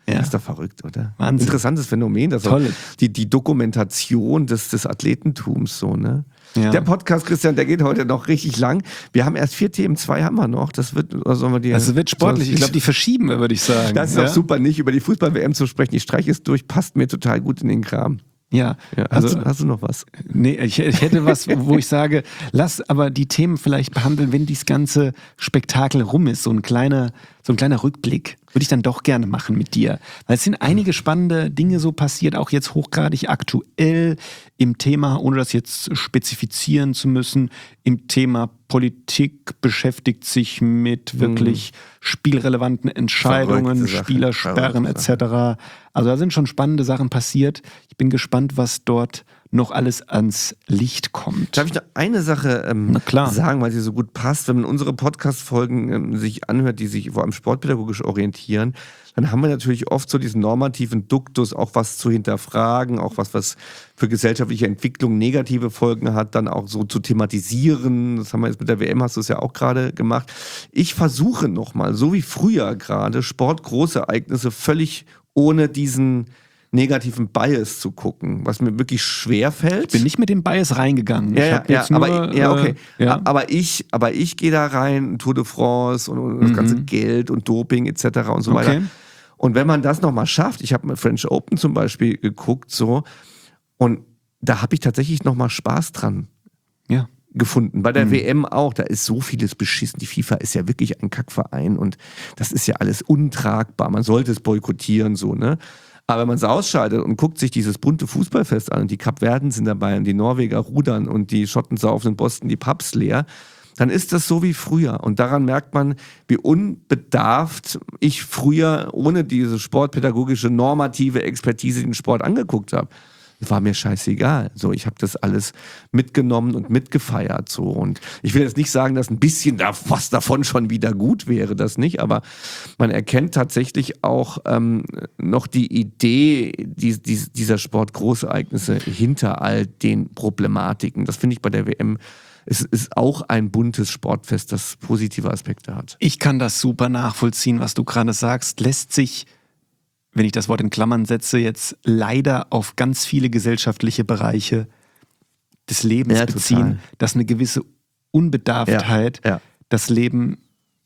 Ja. Das ist doch verrückt, oder? Wahnsinn. Interessantes Phänomen, das auch die, die Dokumentation des, des Athletentums so, ne? Ja. Der Podcast, Christian, der geht heute noch richtig lang. Wir haben erst vier Themen, zwei haben wir noch. Das wird, oder sollen wir die? Das wird sportlich. Ich glaube, die verschieben wir, würde ich sagen. Das ist ja? auch super, nicht über die Fußball-W M zu sprechen. Ich streiche es durch, passt mir total gut in den Kram. Ja, ja also hast, du, hast du noch was? Nee, ich, ich hätte was, wo ich sage, lass aber die Themen vielleicht behandeln, wenn dieses ganze Spektakel rum ist. So ein kleiner, so ein kleiner Rückblick würde ich dann doch gerne machen mit dir. Weil es sind einige spannende Dinge so passiert, auch jetzt hochgradig aktuell im Thema, ohne das jetzt spezifizieren zu müssen, im Thema Politik beschäftigt sich mit wirklich hm. spielrelevanten Entscheidungen, Spielersperren et cetera. Also da sind schon spannende Sachen passiert. Ich bin gespannt, was dort noch alles ans Licht kommt. Darf ich noch eine Sache ähm, sagen, weil sie so gut passt? Wenn man unsere Podcast-Folgen ähm, sich anhört, die sich vor allem sportpädagogisch orientieren, dann haben wir natürlich oft so diesen normativen Duktus, auch was zu hinterfragen, auch was, was für gesellschaftliche Entwicklung negative Folgen hat, dann auch so zu thematisieren. Das haben wir jetzt mit der W M, hast du es ja auch gerade gemacht. Ich versuche nochmal, so wie früher gerade, Sportgroßereignisse völlig ohne diesen negativen Bias zu gucken, was mir wirklich schwer fällt. Ich bin nicht mit dem Bias reingegangen. Ja, ich ja, hab jetzt ja, nur, aber, ja okay. Äh, ja. Aber ich, aber ich gehe da rein, Tour de France und, und das Mhm. ganze Geld und Doping et cetera und so Okay. weiter. Und wenn man das nochmal schafft, ich habe mit French Open zum Beispiel geguckt, so, und da habe ich tatsächlich nochmal Spaß dran Ja. gefunden. Bei der Mhm. W M auch, da ist so vieles beschissen. Die FIFA ist ja wirklich ein Kackverein und das ist ja alles untragbar. Man sollte es boykottieren, so, ne? Aber wenn man es ausschaltet und guckt sich dieses bunte Fußballfest an und die Kapverden sind dabei und die Norweger rudern und die Schotten saufen in Boston die Pubs leer, dann ist das so wie früher. Und daran merkt man, wie unbedarft ich früher ohne diese sportpädagogische, normative Expertise den Sport angeguckt habe. War mir scheißegal. So, ich habe das alles mitgenommen und mitgefeiert. So. Und ich will jetzt nicht sagen, dass ein bisschen da, was davon schon wieder gut wäre, das nicht, aber man erkennt tatsächlich auch ähm, noch die Idee die, die, dieser Sportgroßereignisse hinter all den Problematiken. Das finde ich bei der W M. Es ist auch ein buntes Sportfest, das positive Aspekte hat. Ich kann das super nachvollziehen, was du gerade sagst. Lässt sich, wenn ich das Wort in Klammern setze, jetzt leider auf ganz viele gesellschaftliche Bereiche des Lebens Ja, beziehen, total. dass eine gewisse Unbedarftheit Ja, ja. das Leben,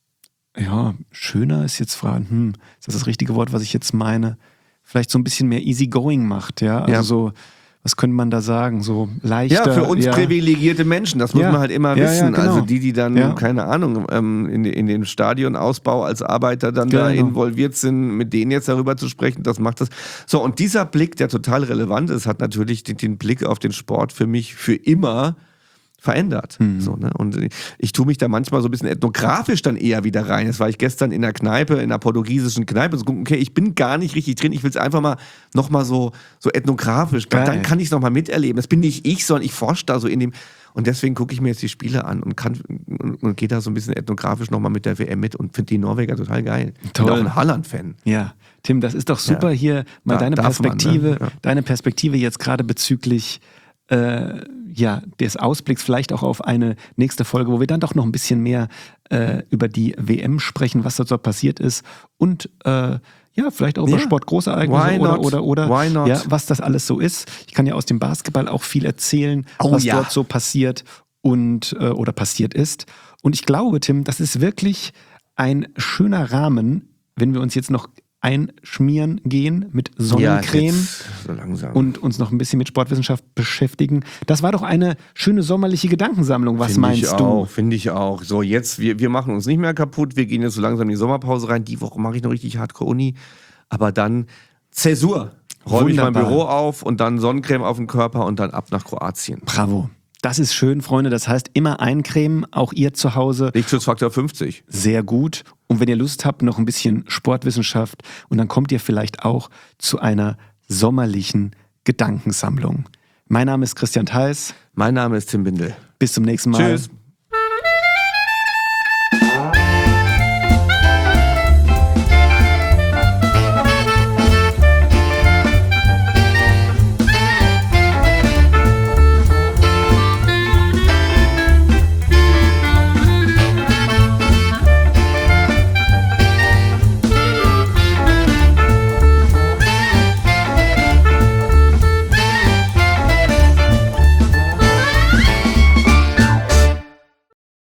ja, schöner ist jetzt fragen, hm, ist das das richtige Wort, was ich jetzt meine? Vielleicht so ein bisschen mehr easygoing macht, ja, also Ja. so, was könnte man da sagen, so leichter. Ja, für uns ja. privilegierte Menschen, das muss Ja. man halt immer Ja, ja, wissen. genau. Also die, die dann, Ja. keine Ahnung, ähm, in, in den Stadionausbau als Arbeiter dann da Genau. involviert sind, mit denen jetzt darüber zu sprechen, das macht das. So, und dieser Blick, der total relevant ist, hat natürlich den, den Blick auf den Sport für mich für immer verändert. Mhm. So, ne? Und ich, ich tue mich da manchmal so ein bisschen ethnografisch dann eher wieder rein. Das war ich gestern in der Kneipe, in der portugiesischen Kneipe. So, okay, ich bin gar nicht richtig drin. Ich will es einfach mal nochmal so, so ethnografisch. Geil. Dann kann ich es nochmal miterleben. Das bin nicht ich, sondern ich forsche da so in dem. Und deswegen gucke ich mir jetzt die Spiele an und kann und, und gehe da so ein bisschen ethnografisch nochmal mit der W M mit und finde die Norweger total geil. Toll. Bin auch ein Haaland-Fan. Ja, Tim, das ist doch super Ja. hier mal Da deine darf man, ne? Perspektive, Ja. deine Perspektive jetzt gerade bezüglich äh, ja, des Ausblicks vielleicht auch auf eine nächste Folge, wo wir dann doch noch ein bisschen mehr äh, über die W M sprechen, was da so passiert ist und äh, ja, vielleicht auch über Ja. Sportgroßereignisse Why oder, not? oder, oder Why not? Ja, was das alles so ist. Ich kann ja aus dem Basketball auch viel erzählen, Oh was ja. dort so passiert und äh, oder passiert ist. Und ich glaube, Tim, das ist wirklich ein schöner Rahmen, wenn wir uns jetzt noch einschmieren gehen mit Sonnencreme jetzt so langsam. und uns noch ein bisschen mit Sportwissenschaft beschäftigen. Das war doch eine schöne sommerliche Gedankensammlung. Was Find meinst ich du? Auch, finde ich auch. So, jetzt, wir, wir machen uns nicht mehr kaputt. Wir gehen jetzt so langsam in die Sommerpause rein. Die Woche mache ich noch richtig Hardcore-Uni. Aber dann Zäsur. Räume ich mein Wunderbar. Büro auf und dann Sonnencreme auf den Körper und dann ab nach Kroatien. Bravo. Das ist schön, Freunde. Das heißt, immer eincremen, auch ihr zu Hause. Lichtschutzfaktor fünfzig. Sehr gut. Und wenn ihr Lust habt, noch ein bisschen Sportwissenschaft und dann kommt ihr vielleicht auch zu einer sommerlichen Gedankensammlung. Mein Name ist Christian Theis. Mein Name ist Tim Bindel. Bis zum nächsten Mal. Tschüss.